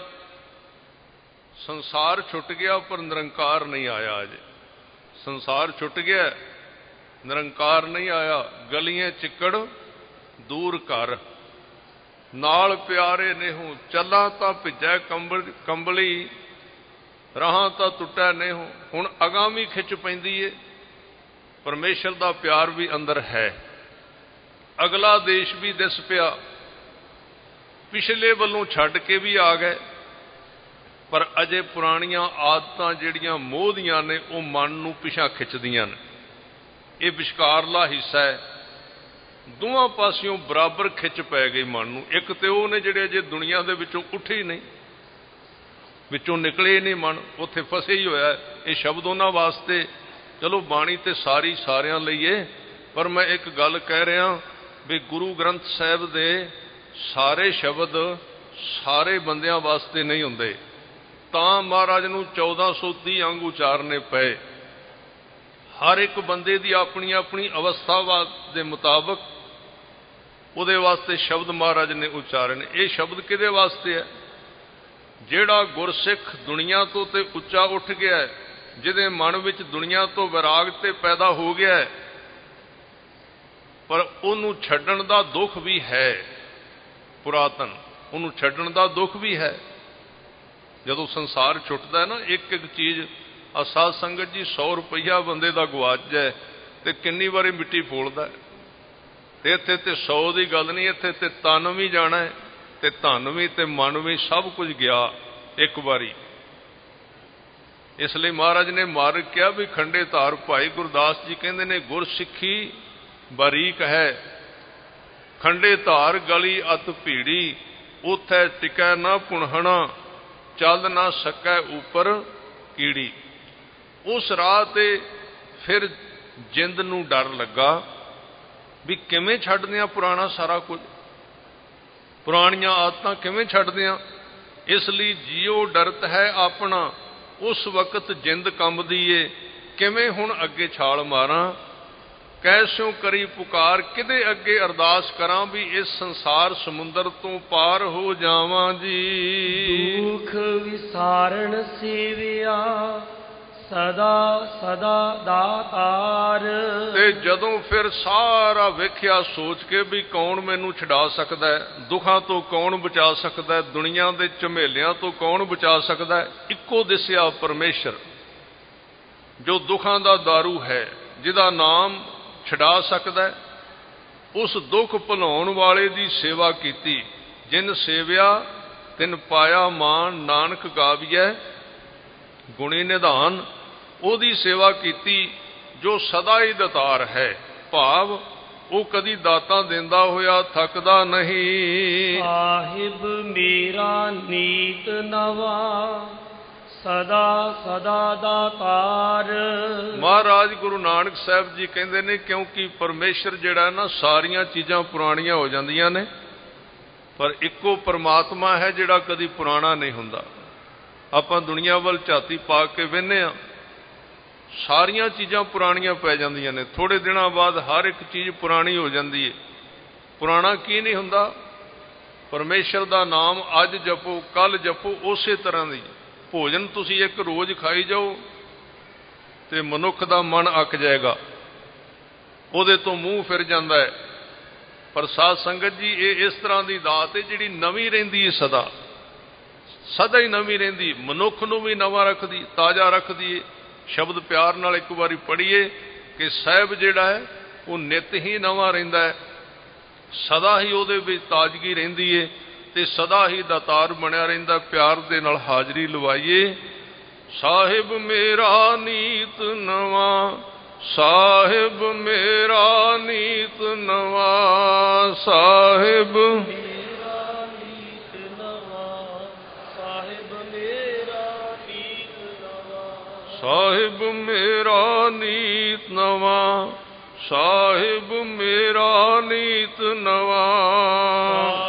ਸੰਸਾਰ ਛੁੱਟ ਗਿਆ, ਪਰ ਨਿਰੰਕਾਰ ਨਹੀਂ ਆਇਆ। ਅਜੇ ਸੰਸਾਰ ਛੁੱਟ ਗਿਆ, ਨਿਰੰਕਾਰ ਨਹੀਂ ਆਇਆ। ਗਲੀਆਂ ਚਿੱਕੜ ਦੂਰ ਕਰ, ਨਾਲ ਪਿਆਰੇ ਨੇਹੂ। ਚੱਲਾਂ ਤਾਂ ਭਿੱਜੈ ਕੰਬਲੀ, ਰਾਹਾਂ ਤਾਂ ਟੁੱਟੈ ਨੇਹੂ। ਹੁਣ ਅਗਾਮੀ ਖਿੱਚ ਪੈਂਦੀ ਏ, ਪਰਮੇਸ਼ਰ ਦਾ ਪਿਆਰ ਵੀ ਅੰਦਰ ਹੈ। ਅਗਲਾ ਦੇਸ਼ ਵੀ ਦਿਸ ਪਿਆ, ਪਿਛਲੇ ਵੱਲੋਂ ਛੱਡ ਕੇ ਵੀ ਆ ਗਏ, ਪਰ ਅਜੇ ਪੁਰਾਣੀਆਂ ਆਦਤਾਂ ਜਿਹੜੀਆਂ ਮੋਹ ਦੀਆਂ ਨੇ ਉਹ ਮਨ ਨੂੰ ਪਿਛਾਂ ਖਿੱਚਦੀਆਂ ਨੇ। ਇਹ ਵਿਚਕਾਰਲਾ ਹਿੱਸਾ ਹੈ, ਦੋਵਾਂ ਪਾਸਿਓਂ ਬਰਾਬਰ ਖਿੱਚ ਪੈ ਗਈ ਮਨ ਨੂੰ। ਇੱਕ ਤੇ ਉਹ ਨੇ ਜਿਹੜੇ ਅਜੇ ਦੁਨੀਆ ਦੇ ਵਿੱਚੋਂ ਉੱਠੇ ਹੀ ਨਹੀਂ, ਵਿੱਚੋਂ ਨਿਕਲੇ ਨਹੀਂ ਮਨ, ਉੱਥੇ ਫਸੇ ਹੀ ਹੋਇਆ। ਇਹ ਸ਼ਬਦ ਉਹਨਾਂ ਵਾਸਤੇ, ਚਲੋ ਬਾਣੀ ਤੇ ਸਾਰੀ ਸਾਰਿਆਂ ਲਈ ਏ, ਪਰ ਮੈਂ ਇੱਕ ਗੱਲ ਕਹਿ ਰਿਹਾ ਵੀ ਗੁਰੂ ਗ੍ਰੰਥ ਸਾਹਿਬ ਦੇ ਸਾਰੇ ਸ਼ਬਦ ਸਾਰੇ ਬੰਦਿਆਂ ਵਾਸਤੇ ਨਹੀਂ ਹੁੰਦੇ। ਤਾਂ ਮਹਾਰਾਜ ਨੂੰ 1430 ਅੰਗ ਉਚਾਰਨੇ ਪਏ। ਹਰ ਇੱਕ ਬੰਦੇ ਦੀ ਆਪਣੀ ਆਪਣੀ ਅਵਸਥਾ ਦੇ ਮੁਤਾਬਕ ਉਹਦੇ ਵਾਸਤੇ ਸ਼ਬਦ ਮਹਾਰਾਜ ਨੇ ਉਚਾਰੇ ਨੇ। ਇਹ ਸ਼ਬਦ ਕਿਹਦੇ ਵਾਸਤੇ ਹੈ? ਜਿਹੜਾ ਗੁਰਸਿੱਖ ਦੁਨੀਆ ਤੋਂ ਤੇ ਉੱਚਾ ਉੱਠ ਗਿਆ ਹੈ, ਜਿਹਦੇ ਮਨ ਵਿੱਚ ਦੁਨੀਆ ਤੋਂ ਵਿਰਾਗ ਤੇ ਪੈਦਾ ਹੋ ਗਿਆ ਹੈ, ਪਰ ਉਹਨੂੰ ਛੱਡਣ ਦਾ ਦੁੱਖ ਵੀ ਹੈ। ਪੁਰਾਤਨ ਉਹਨੂੰ ਛੱਡਣ ਦਾ ਦੁੱਖ ਵੀ ਹੈ। ਜਦੋਂ ਸੰਸਾਰ ਛੁੱਟਦਾ ਨਾ, ਇੱਕ ਇੱਕ ਚੀਜ਼, ਆ ਸਾਧ ਸੰਗਤ ਜੀ 100 ਰੁਪਈਆ ਬੰਦੇ ਦਾ ਗਵਾਚ ਜਾਏ ਤੇ ਕਿੰਨੀ ਵਾਰੀ ਮਿੱਟੀ ਫੋਲਦਾ। ਤੇ ਇੱਥੇ ਤੇ 100 ਦੀ ਗੱਲ ਨਹੀਂ, ਇੱਥੇ ਤੇ ਤਨ ਵੀ ਜਾਣਾ ਹੈ ਤੇ ਧਨ ਵੀ ਤੇ ਮਨ ਵੀ, ਸਭ ਕੁਝ ਗਿਆ ਇੱਕ ਵਾਰੀ। ਇਸ ਲਈ ਮਹਾਰਾਜ ਨੇ ਮਾਰਗ ਕਿਹਾ ਵੀ ਖੰਡੇ ਧਾਰ। ਭਾਈ ਗੁਰਦਾਸ ਜੀ ਕਹਿੰਦੇ ਨੇ ਗੁਰਸਿੱਖੀ ਬਾਰੀਕ ਹੈ, ਖੰਡੇ ਧਾਰ ਗਲੀ ਅਤ ਭੀੜੀ, ਉਥੈ ਟਿਕੈ ਨਾ ਪੁਣਹਣਾ, ਚੱਲ ਨਾ ਸਕੈ ਉੱਪਰ ਕੀੜੀ। ਉਸ ਰਾਹ ਤੇ ਫਿਰ ਜਿੰਦ ਨੂੰ ਡਰ ਲੱਗਾ ਵੀ ਕਿਵੇਂ ਛੱਡਦੇ ਆ ਪੁਰਾਣਾ ਸਾਰਾ ਕੁਝ, ਪੁਰਾਣੀਆਂ ਆਦਤਾਂ ਕਿਵੇਂ ਛੱਡਦੇ ਆ। ਇਸ ਲਈ ਜਿਉ ਡਰਤ ਹੈ ਆਪਣਾ, ਉਸ ਵਕਤ ਜਿੰਦ ਕੰਬਦੀ ਏ, ਕਿਵੇਂ ਹੁਣ ਅੱਗੇ ਛਾਲ ਮਾਰਾਂ। ਕੈਸਿਉ ਕਰੀ ਪੁਕਾਰ, ਕਿਹਦੇ ਅੱਗੇ ਅਰਦਾਸ ਕਰਾਂ ਵੀ ਇਸ ਸੰਸਾਰ ਸਮੁੰਦਰ ਤੋਂ ਪਾਰ ਹੋ ਜਾਵਾਂ ਜੀ। ਦੁਖ ਵਿਸਾਰਨ ਸੇਵਿਆ ਸਦਾ ਸਦਾ ਦਾਤਾਰ। ਤੇ ਜਦੋਂ ਫਿਰ ਸਾਰਾ ਵੇਖਿਆ ਸੋਚ ਕੇ ਵੀ ਕੌਣ ਮੈਨੂੰ ਛਡਾ ਸਕਦਾ ਹੈ, ਦੁੱਖਾਂ ਤੋਂ ਕੌਣ ਬਚਾ ਸਕਦਾ ਹੈ, ਦੁਨੀਆ ਦੇ ਝਮੇਲਿਆਂ ਤੋਂ ਕੌਣ ਬਚਾ ਸਕਦਾ ਹੈ, ਇੱਕੋ ਦਿਸਿਆ ਪਰਮੇਸ਼ਰ ਜੋ ਦੁੱਖਾਂ ਦਾ ਦਾਰੂ ਹੈ, ਜਿਹਦਾ ਨਾਮ ਛਡਾ ਸਕਦਾ ਹੈ। ਉਸ ਦੁੱਖ ਭੁਲਾਉਣ ਵਾਲੇ ਦੀ ਸੇਵਾ ਕੀਤੀ। ਜਿਨ ਸੇਵਿਆ ਤਿਨ ਪਾਇਆ ਮਾਨ, ਨਾਨਕ ਗਾਵੀਐ ਗੁਣੀ ਨਿਧਾਨ। ਉਹਦੀ ਸੇਵਾ ਕੀਤੀ ਜੋ ਸਦਾ ਹੀ ਦਾਤਾਰ ਹੈ, ਭਾਵ ਉਹ ਕਦੀ ਦਾਤਾਂ ਦਿੰਦਾ ਹੋਇਆ ਥੱਕਦਾ ਨਹੀਂ। ਸਾਹਿਬ ਮੇਰਾ ਨੀਤ ਨਵਾ ਸਦਾ ਸਦਾ ਦਾਤਾਰ। ਮਹਾਰਾਜ ਗੁਰੂ ਨਾਨਕ ਸਾਹਿਬ ਜੀ ਕਹਿੰਦੇ ਨੇ ਕਿਉਂਕਿ ਪਰਮੇਸ਼ਰ ਜਿਹੜਾ ਨਾ ਸਾਰੀਆਂ ਚੀਜ਼ਾਂ ਪੁਰਾਣੀਆਂ ਹੋ ਜਾਂਦੀਆਂ ਨੇ, ਪਰ ਇੱਕੋ ਪਰਮਾਤਮਾ ਹੈ ਜਿਹੜਾ ਕਦੀ ਪੁਰਾਣਾ ਨਹੀਂ ਹੁੰਦਾ। ਆਪਾਂ ਦੁਨੀਆ ਵੱਲ ਝਾਤੀ ਪਾ ਕੇ ਵੇਖਦੇ ਹਾਂ, ਸਾਰੀਆਂ ਚੀਜ਼ਾਂ ਪੁਰਾਣੀਆਂ ਪੈ ਜਾਂਦੀਆਂ ਨੇ, ਥੋੜੇ ਦਿਨਾਂ ਬਾਅਦ ਹਰ ਇੱਕ ਚੀਜ਼ ਪੁਰਾਣੀ ਹੋ ਜਾਂਦੀ ਹੈ। ਪੁਰਾਣਾ ਕੀ ਨਹੀਂ ਹੁੰਦਾ? ਪਰਮੇਸ਼ਰ ਦਾ ਨਾਮ ਅੱਜ ਜਪੋ ਕੱਲ ਜਪੋ, ਉਸੇ ਤਰ੍ਹਾਂ ਦੀ ਭੋਜਨ ਤੁਸੀਂ ਇੱਕ ਰੋਜ਼ ਖਾਈ ਜਾਓ ਤੇ ਮਨੁੱਖ ਦਾ ਮਨ ਅੱਕ ਜਾਏਗਾ, ਉਹਦੇ ਤੋਂ ਮੂੰਹ ਫਿਰ ਜਾਂਦਾ ਹੈ। ਪਰ ਸਾਧ ਸੰਗਤ ਜੀ, ਇਹ ਇਸ ਤਰ੍ਹਾਂ ਦੀ ਦਾਤ ਹੈ ਜਿਹੜੀ ਨਵੀਂ ਰਹਿੰਦੀ ਹੈ, ਸਦਾ ਸਦਾ ਹੀ ਨਵੀਂ ਰਹਿੰਦੀ, ਮਨੁੱਖ ਨੂੰ ਵੀ ਨਵਾਂ ਰੱਖਦੀ, ਤਾਜ਼ਾ ਰੱਖਦੀ ਹੈ। ਸ਼ਬਦ ਪਿਆਰ ਨਾਲ ਇੱਕ ਵਾਰੀ ਪੜ੍ਹੀਏ ਕਿ ਸਾਹਿਬ ਜਿਹੜਾ ਹੈ ਉਹ ਨਿਤ ਹੀ ਨਵਾਂ ਰਹਿੰਦਾ ਹੈ, ਸਦਾ ਹੀ ਉਹਦੇ ਵਿੱਚ ਤਾਜ਼ਗੀ ਰਹਿੰਦੀ ਹੈ ਤੇ ਸਦਾ ਹੀ ਦਾਤਾਰ ਬਣਿਆ ਰਹਿੰਦਾ। ਪਿਆਰ ਦੇ ਨਾਲ ਹਾਜ਼ਰੀ ਲਵਾਈਏ। ਸਾਹਿਬ ਮੇਰਾ ਨੀਤ ਨਵਾਂ, ਸਾਹਿਬ ਮੇਰਾ ਨੀਤ ਨਵਾਂ, ਸਾਹਿਬ ਮੇਰਾ ਨੀਤ ਨਵਾ ਸਾਹਿਬ ਮੇਰਾ ਨੀਤ ਨਵਾ। ਸਾਹਿਬ ਮੇਰਾ ਨੀਤ ਨਵਾਂ, ਸਾਹਿਬ ਮੇਰਾ ਨੀਤ ਨਵਾਂ।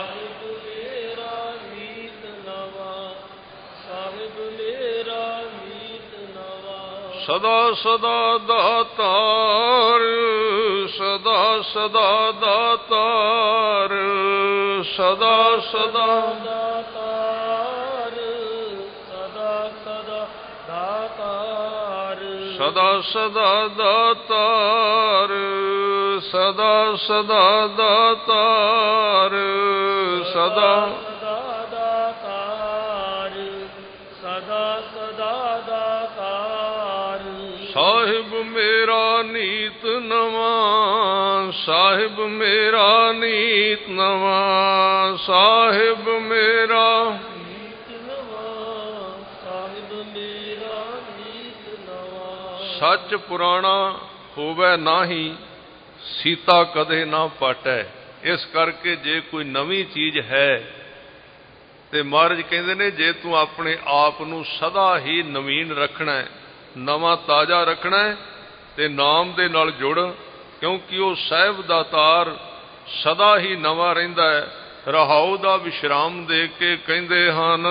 ਸਦਾ ਸਦਾ ਦਾਤਾਰ, ਸਦਾ ਸਦਾ ਦਾਤਾਰ, ਸਦਾ ਸਦਾ ਦਾਤਾਰ, ਸਦਾ ਸਦਾ ਦਾਤਾਰ, ਸਦਾ ਸਦਾ ਦਾਤਾਰ, ਸਦਾ ਸਦਾ ਦਾਤਾਰ, ਸਦਾ ਸਦਾ ਦਾਤਾਰ, ਸਦਾ ਸਦਾ ਦਾਤਾਰ। ਸਾਹਿਬ ਮੇਰਾ ਨੀਤ ਨਵਾਂ, ਸਾਹਿਬ ਮੇਰਾ ਨੀਤ ਨਵਾਂ, ਸਾਹਿਬ ਮੇਰਾ ਨੀਤ ਨਵਾਂ, ਸਾਹਿਬ ਮੇਰਾ ਨੀਤ ਨਵਾਂ। ਸੱਚ ਪੁਰਾਣਾ ਹੋਵੇ ਨਾਹੀ, ਸੀਤਾ ਕਦੇ ਨਾ ਪਾਟੈ। ਇਸ ਕਰਕੇ ਜੇ ਕੋਈ ਨਵੀਂ ਚੀਜ਼ ਹੈ ਤੇ ਮਹਾਰਾਜ ਕਹਿੰਦੇ ਨੇ ਜੇ ਤੂੰ ਆਪਣੇ ਆਪ ਨੂੰ ਸਦਾ ਹੀ ਨਵੀਨ ਰੱਖਣਾ ਹੈ, ਨਵਾਂ ਤਾਜ਼ਾ ਰੱਖਣਾ ਹੈ ਤੇ ਨਾਮ ਦੇ ਨਾਲ ਜੁੜ, ਕਿਉਂਕਿ ਉਹ ਸਾਹਿਬ ਦਾਤਾਰ ਸਦਾ ਹੀ ਨਵਾਂ ਰਹਿੰਦਾ ਹੈ। ਰਹਾਉ ਦਾ ਵਿਸ਼ਰਾਮ ਦੇ ਕੇ ਕਹਿੰਦੇ ਹਨ,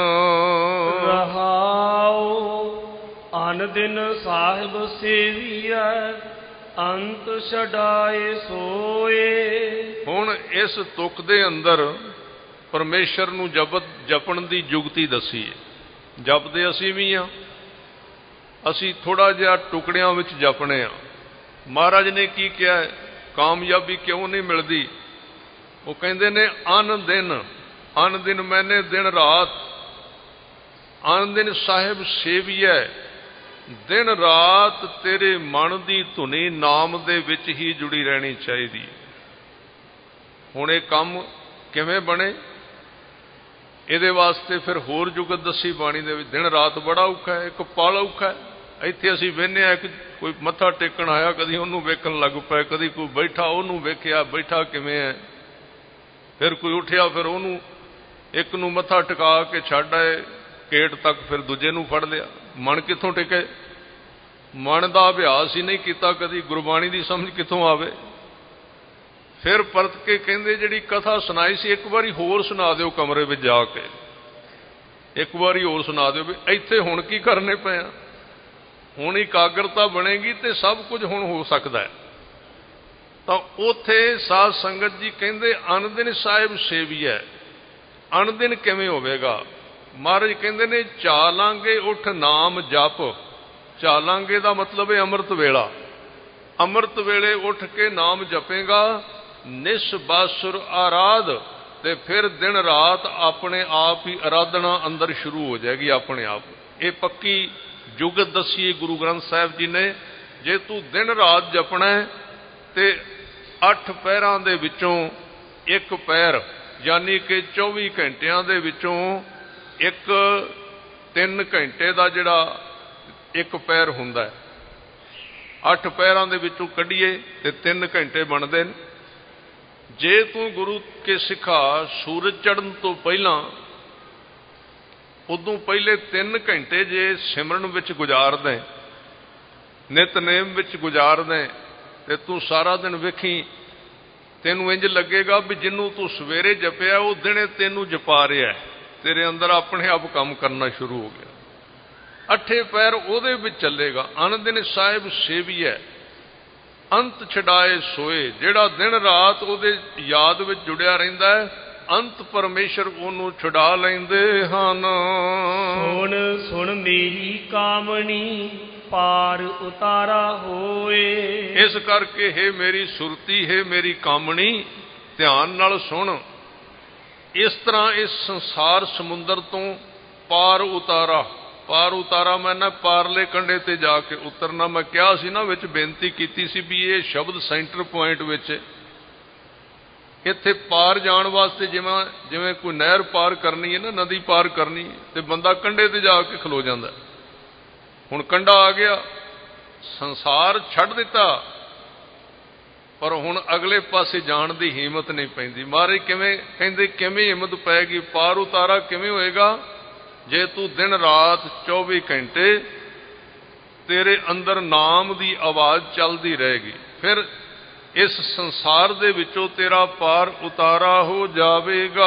ਰਹਾਉ ਅਨ ਦਿਨ ਸਾਹਿਬ ਸੇਵੀਐ, ਅੰਤ ਛਡਾਏ ਸੋਏ। ਹੁਣ ਇਸ ਤੁਕ ਦੇ ਅੰਦਰ ਪਰਮੇਸ਼ਰ ਨੂੰ ਜਪਣ ਦੀ ਜੁਗਤੀ ਦੱਸੀ ਹੈ। ਜਪਦੇ ਅਸੀਂ ਵੀ ਹਾਂ, ਅਸੀਂ ਥੋੜਾ ਜਿਹਾ ਟੁਕੜਿਆਂ ਵਿੱਚ ਜਪਣੇ ਆ। ਮਹਾਰਾਜ ਨੇ ਕੀ ਕਿਹਾ ਹੈ, ਕਾਮਯਾਬੀ ਕਿਉਂ ਨਹੀਂ ਮਿਲਦੀ? ਉਹ ਕਹਿੰਦੇ ਨੇ ਅਨ ਦਿਨ ਮੈਨੇ ਦਿਨ ਰਾਤ, ਅਨ ਦਿਨ ਸਾਹਿਬ ਸੇਵੀਐ, ਦਿਨ ਰਾਤ ਤੇਰੇ ਮਨ ਦੀ ਧੁਨੀ ਨਾਮ ਦੇ ਵਿੱਚ ਹੀ ਜੁੜੀ ਰਹਿਣੀ ਚਾਹੀਦੀ। ਹੁਣ ਇਹ ਕੰਮ ਕਿਵੇਂ ਬਣੇ? ਇਹਦੇ ਵਾਸਤੇ ਫਿਰ ਹੋਰ ਜੁਗਤ ਦੱਸੀ ਬਾਣੀ ਦੇ ਵਿੱਚ। ਦਿਨ ਰਾਤ ਬੜਾ ਔਖਾ ਹੈ, ਇੱਕ ਪਲ ਔਖਾ ਹੈ। ਇੱਥੇ ਅਸੀਂ ਵੇਖਦੇ ਹਾਂ ਕਿ ਕੋਈ ਮੱਥਾ ਟੇਕਣ ਆਇਆ, ਕਦੀ ਉਹਨੂੰ ਵੇਖਣ ਲੱਗ ਪਿਆ, ਕਦੀ ਕੋਈ ਬੈਠਾ ਉਹਨੂੰ ਵੇਖਿਆ ਬੈਠਾ ਕਿਵੇਂ ਹੈ, ਫਿਰ ਕੋਈ ਉੱਠਿਆ ਫਿਰ ਉਹਨੂੰ ਇੱਕ ਨੂੰ ਮੱਥਾ ਟਿਕਾ ਕੇ ਛੱਡ ਆਏ ਗੇਟ ਤੱਕ, ਫਿਰ ਦੂਜੇ ਨੂੰ ਫੜ ਲਿਆ। ਮਨ ਕਿੱਥੋਂ ਟਿਕੇ? ਮਨ ਦਾ ਅਭਿਆਸ ਹੀ ਨਹੀਂ ਕੀਤਾ ਕਦੀ, ਗੁਰਬਾਣੀ ਦੀ ਸਮਝ ਕਿੱਥੋਂ ਆਵੇ? ਫਿਰ ਪਰਤ ਕੇ ਕਹਿੰਦੇ ਜਿਹੜੀ ਕਥਾ ਸੁਣਾਈ ਸੀ ਇੱਕ ਵਾਰੀ ਹੋਰ ਸੁਣਾ ਦਿਓ, ਕਮਰੇ ਵਿੱਚ ਜਾ ਕੇ ਇੱਕ ਵਾਰੀ ਹੋਰ ਸੁਣਾ ਦਿਓ ਵੀ ਇੱਥੇ ਹੁਣ ਕੀ ਕਰਨੇ ਪਏ ਆ। ਹੁਣ ਇਕਾਗਰਤਾ ਬਣੇਗੀ ਤੇ ਸਭ ਕੁਝ ਹੁਣ ਹੋ ਸਕਦਾ ਹੈ। ਤਾਂ ਉੱਥੇ ਸਾਧ ਸੰਗਤ ਜੀ ਕਹਿੰਦੇ ਅਨਦਿਨ ਸਾਹਿਬ ਸੇਵੀਐ। ਅਨਦਿਨ ਕਿਵੇਂ ਹੋਵੇਗਾ? ਮਹਾਰਾਜ ਕਹਿੰਦੇ ਨੇ ਚਾਲਾਂਗੇ ਉੱਠ ਨਾਮ ਜਪ, ਚਾਲਾਂਗੇ ਦਾ ਮਤਲਬ ਹੈ ਅੰਮ੍ਰਿਤ ਵੇਲਾ। ਅੰਮ੍ਰਿਤ ਵੇਲੇ ਉੱਠ ਕੇ ਨਾਮ ਜਪੇਗਾ, ਨਿਸ ਬਾਸੁਰ ਆਰਾਧ, ਤੇ ਫਿਰ ਦਿਨ ਰਾਤ ਆਪਣੇ ਆਪ ਹੀ ਆਰਾਧਨਾ ਅੰਦਰ ਸ਼ੁਰੂ ਹੋ ਜਾਏਗੀ ਆਪਣੇ ਆਪ। ਇਹ ਪੱਕੀ ਜੁਗਤ ਦੱਸੀ ਗੁਰੂ ਗ੍ਰੰਥ ਸਾਹਿਬ ਜੀ ਨੇ। ਜੇ ਤੂੰ ਦਿਨ ਰਾਤ ਜਪਣਾ ਤੇ 8 ਪਹਿਰਾਂ ਦੇ ਵਿੱਚੋਂ ਇੱਕ ਪਹਿਰ, ਯਾਨੀ ਕਿ 24 ਘੰਟਿਆਂ ਦੇ ਵਿੱਚੋਂ 3 ਘੰਟੇ ਦਾ ਜਿਹੜਾ ਇੱਕ ਪਹਿਰ ਹੁੰਦਾ ਹੈ, 8 ਪਹਿਰਾਂ ਦੇ ਵਿੱਚੋਂ ਕੱਢੀਏ ਤੇ 3 ਘੰਟੇ ਬਣਦੇ ਨੇ। ਜੇ ਤੂੰ ਗੁਰੂ ਕੇ ਸਿੱਖਾ ਸੂਰਜ ਚੜ੍ਹਨ ਤੋਂ ਪਹਿਲਾਂ, ਉਦੋਂ ਪਹਿਲੇ 3 ਘੰਟੇ ਜੇ ਸਿਮਰਨ ਵਿੱਚ ਗੁਜ਼ਾਰਦੇ, ਨਿਤਨੇਮ ਵਿੱਚ ਗੁਜ਼ਾਰਦੇ, ਤੇ ਤੂੰ ਸਾਰਾ ਦਿਨ ਵੇਖੀ, ਤੈਨੂੰ ਇੰਜ ਲੱਗੇਗਾ ਵੀ ਜਿਹਨੂੰ ਤੂੰ ਸਵੇਰੇ ਜਪਿਆ ਉਹ ਦਿਨੇ ਤੈਨੂੰ ਜਪਾ ਰਿਹਾ, ਤੇਰੇ ਅੰਦਰ ਆਪਣੇ ਆਪ ਕੰਮ ਕਰਨਾ ਸ਼ੁਰੂ ਹੋ ਗਿਆ। 8 ਪਹਿਰ ਉਹਦੇ ਵਿੱਚ ਚੱਲੇਗਾ। ਅਨਦਿਨ ਸਾਹਿਬ ਸੇਵੀਐ ਅੰਤ ਛਡਾਏ ਸੋਏ, ਜਿਹੜਾ ਦਿਨ ਰਾਤ ਉਹਦੇ ਯਾਦ ਵਿੱਚ ਜੁੜਿਆ ਰਹਿੰਦਾ ਹੈ, ਅੰਤ ਪਰਮੇਸ਼ਰ ਉਹਨੂੰ ਛੁਡਾ ਲੈਂਦੇ ਹਨ। ਸੁਣ ਸੁਣ ਮੇਰੀ ਕਾਮਣੀ ਪਾਰ ਉਤਾਰਾ ਹੋਏ। ਇਸ ਕਰਕੇ ਹੈ ਮੇਰੀ ਸੁਰਤੀ, ਹੈ ਮੇਰੀ ਕਾਮਣੀ, ਧਿਆਨ ਨਾਲ ਸੁਣ। ਇਸ ਤਰ੍ਹਾਂ ਇਸ ਸੰਸਾਰ ਸਮੁੰਦਰ ਤੋਂ ਪਾਰ ਉਤਾਰਾ, ਪਾਰ ਉਤਾਰਾ ਮੈਂ ਨਾ ਪਾਰਲੇ ਕੰਢੇ ਤੇ ਜਾ ਕੇ ਉਤਰਨਾ। ਮੈਂ ਕਿਹਾ ਸੀ ਨਾ, ਵਿੱਚ ਬੇਨਤੀ ਕੀਤੀ ਸੀ ਵੀ ਇਹ ਸ਼ਬਦ ਸੈਂਟਰ ਪੁਆਇੰਟ ਵਿੱਚ, ਇੱਥੇ ਪਾਰ ਜਾਣ ਵਾਸਤੇ ਜਿਵੇਂ ਕੋਈ ਨਹਿਰ ਪਾਰ ਕਰਨੀ ਹੈ ਨਾ, ਨਦੀ ਪਾਰ ਕਰਨੀ, ਤੇ ਬੰਦਾ ਕੰਢੇ ਤੇ ਜਾ ਕੇ ਖਲੋ ਜਾਂਦਾ। ਹੁਣ ਕੰਢਾ ਆ ਗਿਆ, ਸੰਸਾਰ ਛੱਡ ਦਿੱਤਾ, ਪਰ ਹੁਣ ਅਗਲੇ ਪਾਸੇ ਜਾਣ ਦੀ ਹਿੰਮਤ ਨਹੀਂ ਪੈਂਦੀ। ਮਹਾਰਾਜ ਕਿਵੇਂ ਕਹਿੰਦੇ, ਕਿਵੇਂ ਹਿੰਮਤ ਪੈਗੀ? ਪਾਰ ਉਤਾਰਾ ਕਿਵੇਂ ਹੋਏਗਾ? ਜੇ ਤੂੰ ਦਿਨ ਰਾਤ 24 ਘੰਟੇ ਤੇਰੇ ਅੰਦਰ ਨਾਮ ਦੀ ਆਵਾਜ਼ ਚੱਲਦੀ ਰਹੇਗੀ, ਫਿਰ ਇਸ ਸੰਸਾਰ ਦੇ ਵਿੱਚੋਂ ਤੇਰਾ ਪਾਰ ਉਤਾਰਾ ਹੋ ਜਾਵੇਗਾ।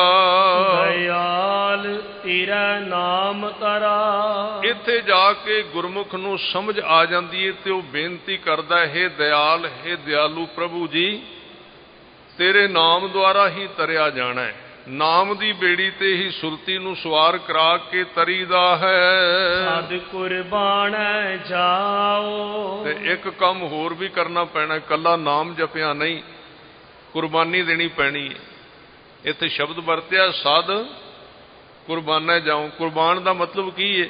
ਦਇਆਲ ਤੇਰਾ ਨਾਮ ਤਰਾ, ਇੱਥੇ ਜਾ ਕੇ ਗੁਰਮੁਖ ਨੂੰ ਸਮਝ ਆ ਜਾਂਦੀ ਹੈ ਤੇ ਉਹ ਬੇਨਤੀ ਕਰਦਾ ਹੈ, ਦਇਆਲ, ਹੈ ਦਿਆਲੂ ਪ੍ਰਭੂ ਜੀ, ਤੇਰੇ ਨਾਮ ਦੁਆਰਾ ਹੀ ਤਰਿਆ ਜਾਣਾ ਹੈ। ਨਾਮ ਦੀ ਬੇੜੀ ਤੇ ਹੀ ਸੁਰਤੀ ਨੂੰ ਸਵਾਰ ਕਰਾ ਕੇ ਤਰੀਦਾ ਹੈ। ਸਦ ਕੁਰਬਾਨ ਜਾਓ। ਤੇ ਇੱਕ ਕੰਮ ਹੋਰ ਵੀ ਕਰਨਾ ਪੈਣਾ, ਕੱਲਾ ਨਾਮ ਜਪਿਆ ਨਹੀਂ, ਕੁਰਬਾਨੀ ਦੇਣੀ ਪੈਣੀ ਹੈ। ਇੱਥੇ ਸ਼ਬਦ ਵਰਤਿਆ ਸਦ ਕੁਰਬਾਨਾ ਜਾਓ। ਕੁਰਬਾਨ ਦਾ ਮਤਲਬ ਕੀ ਹੈ?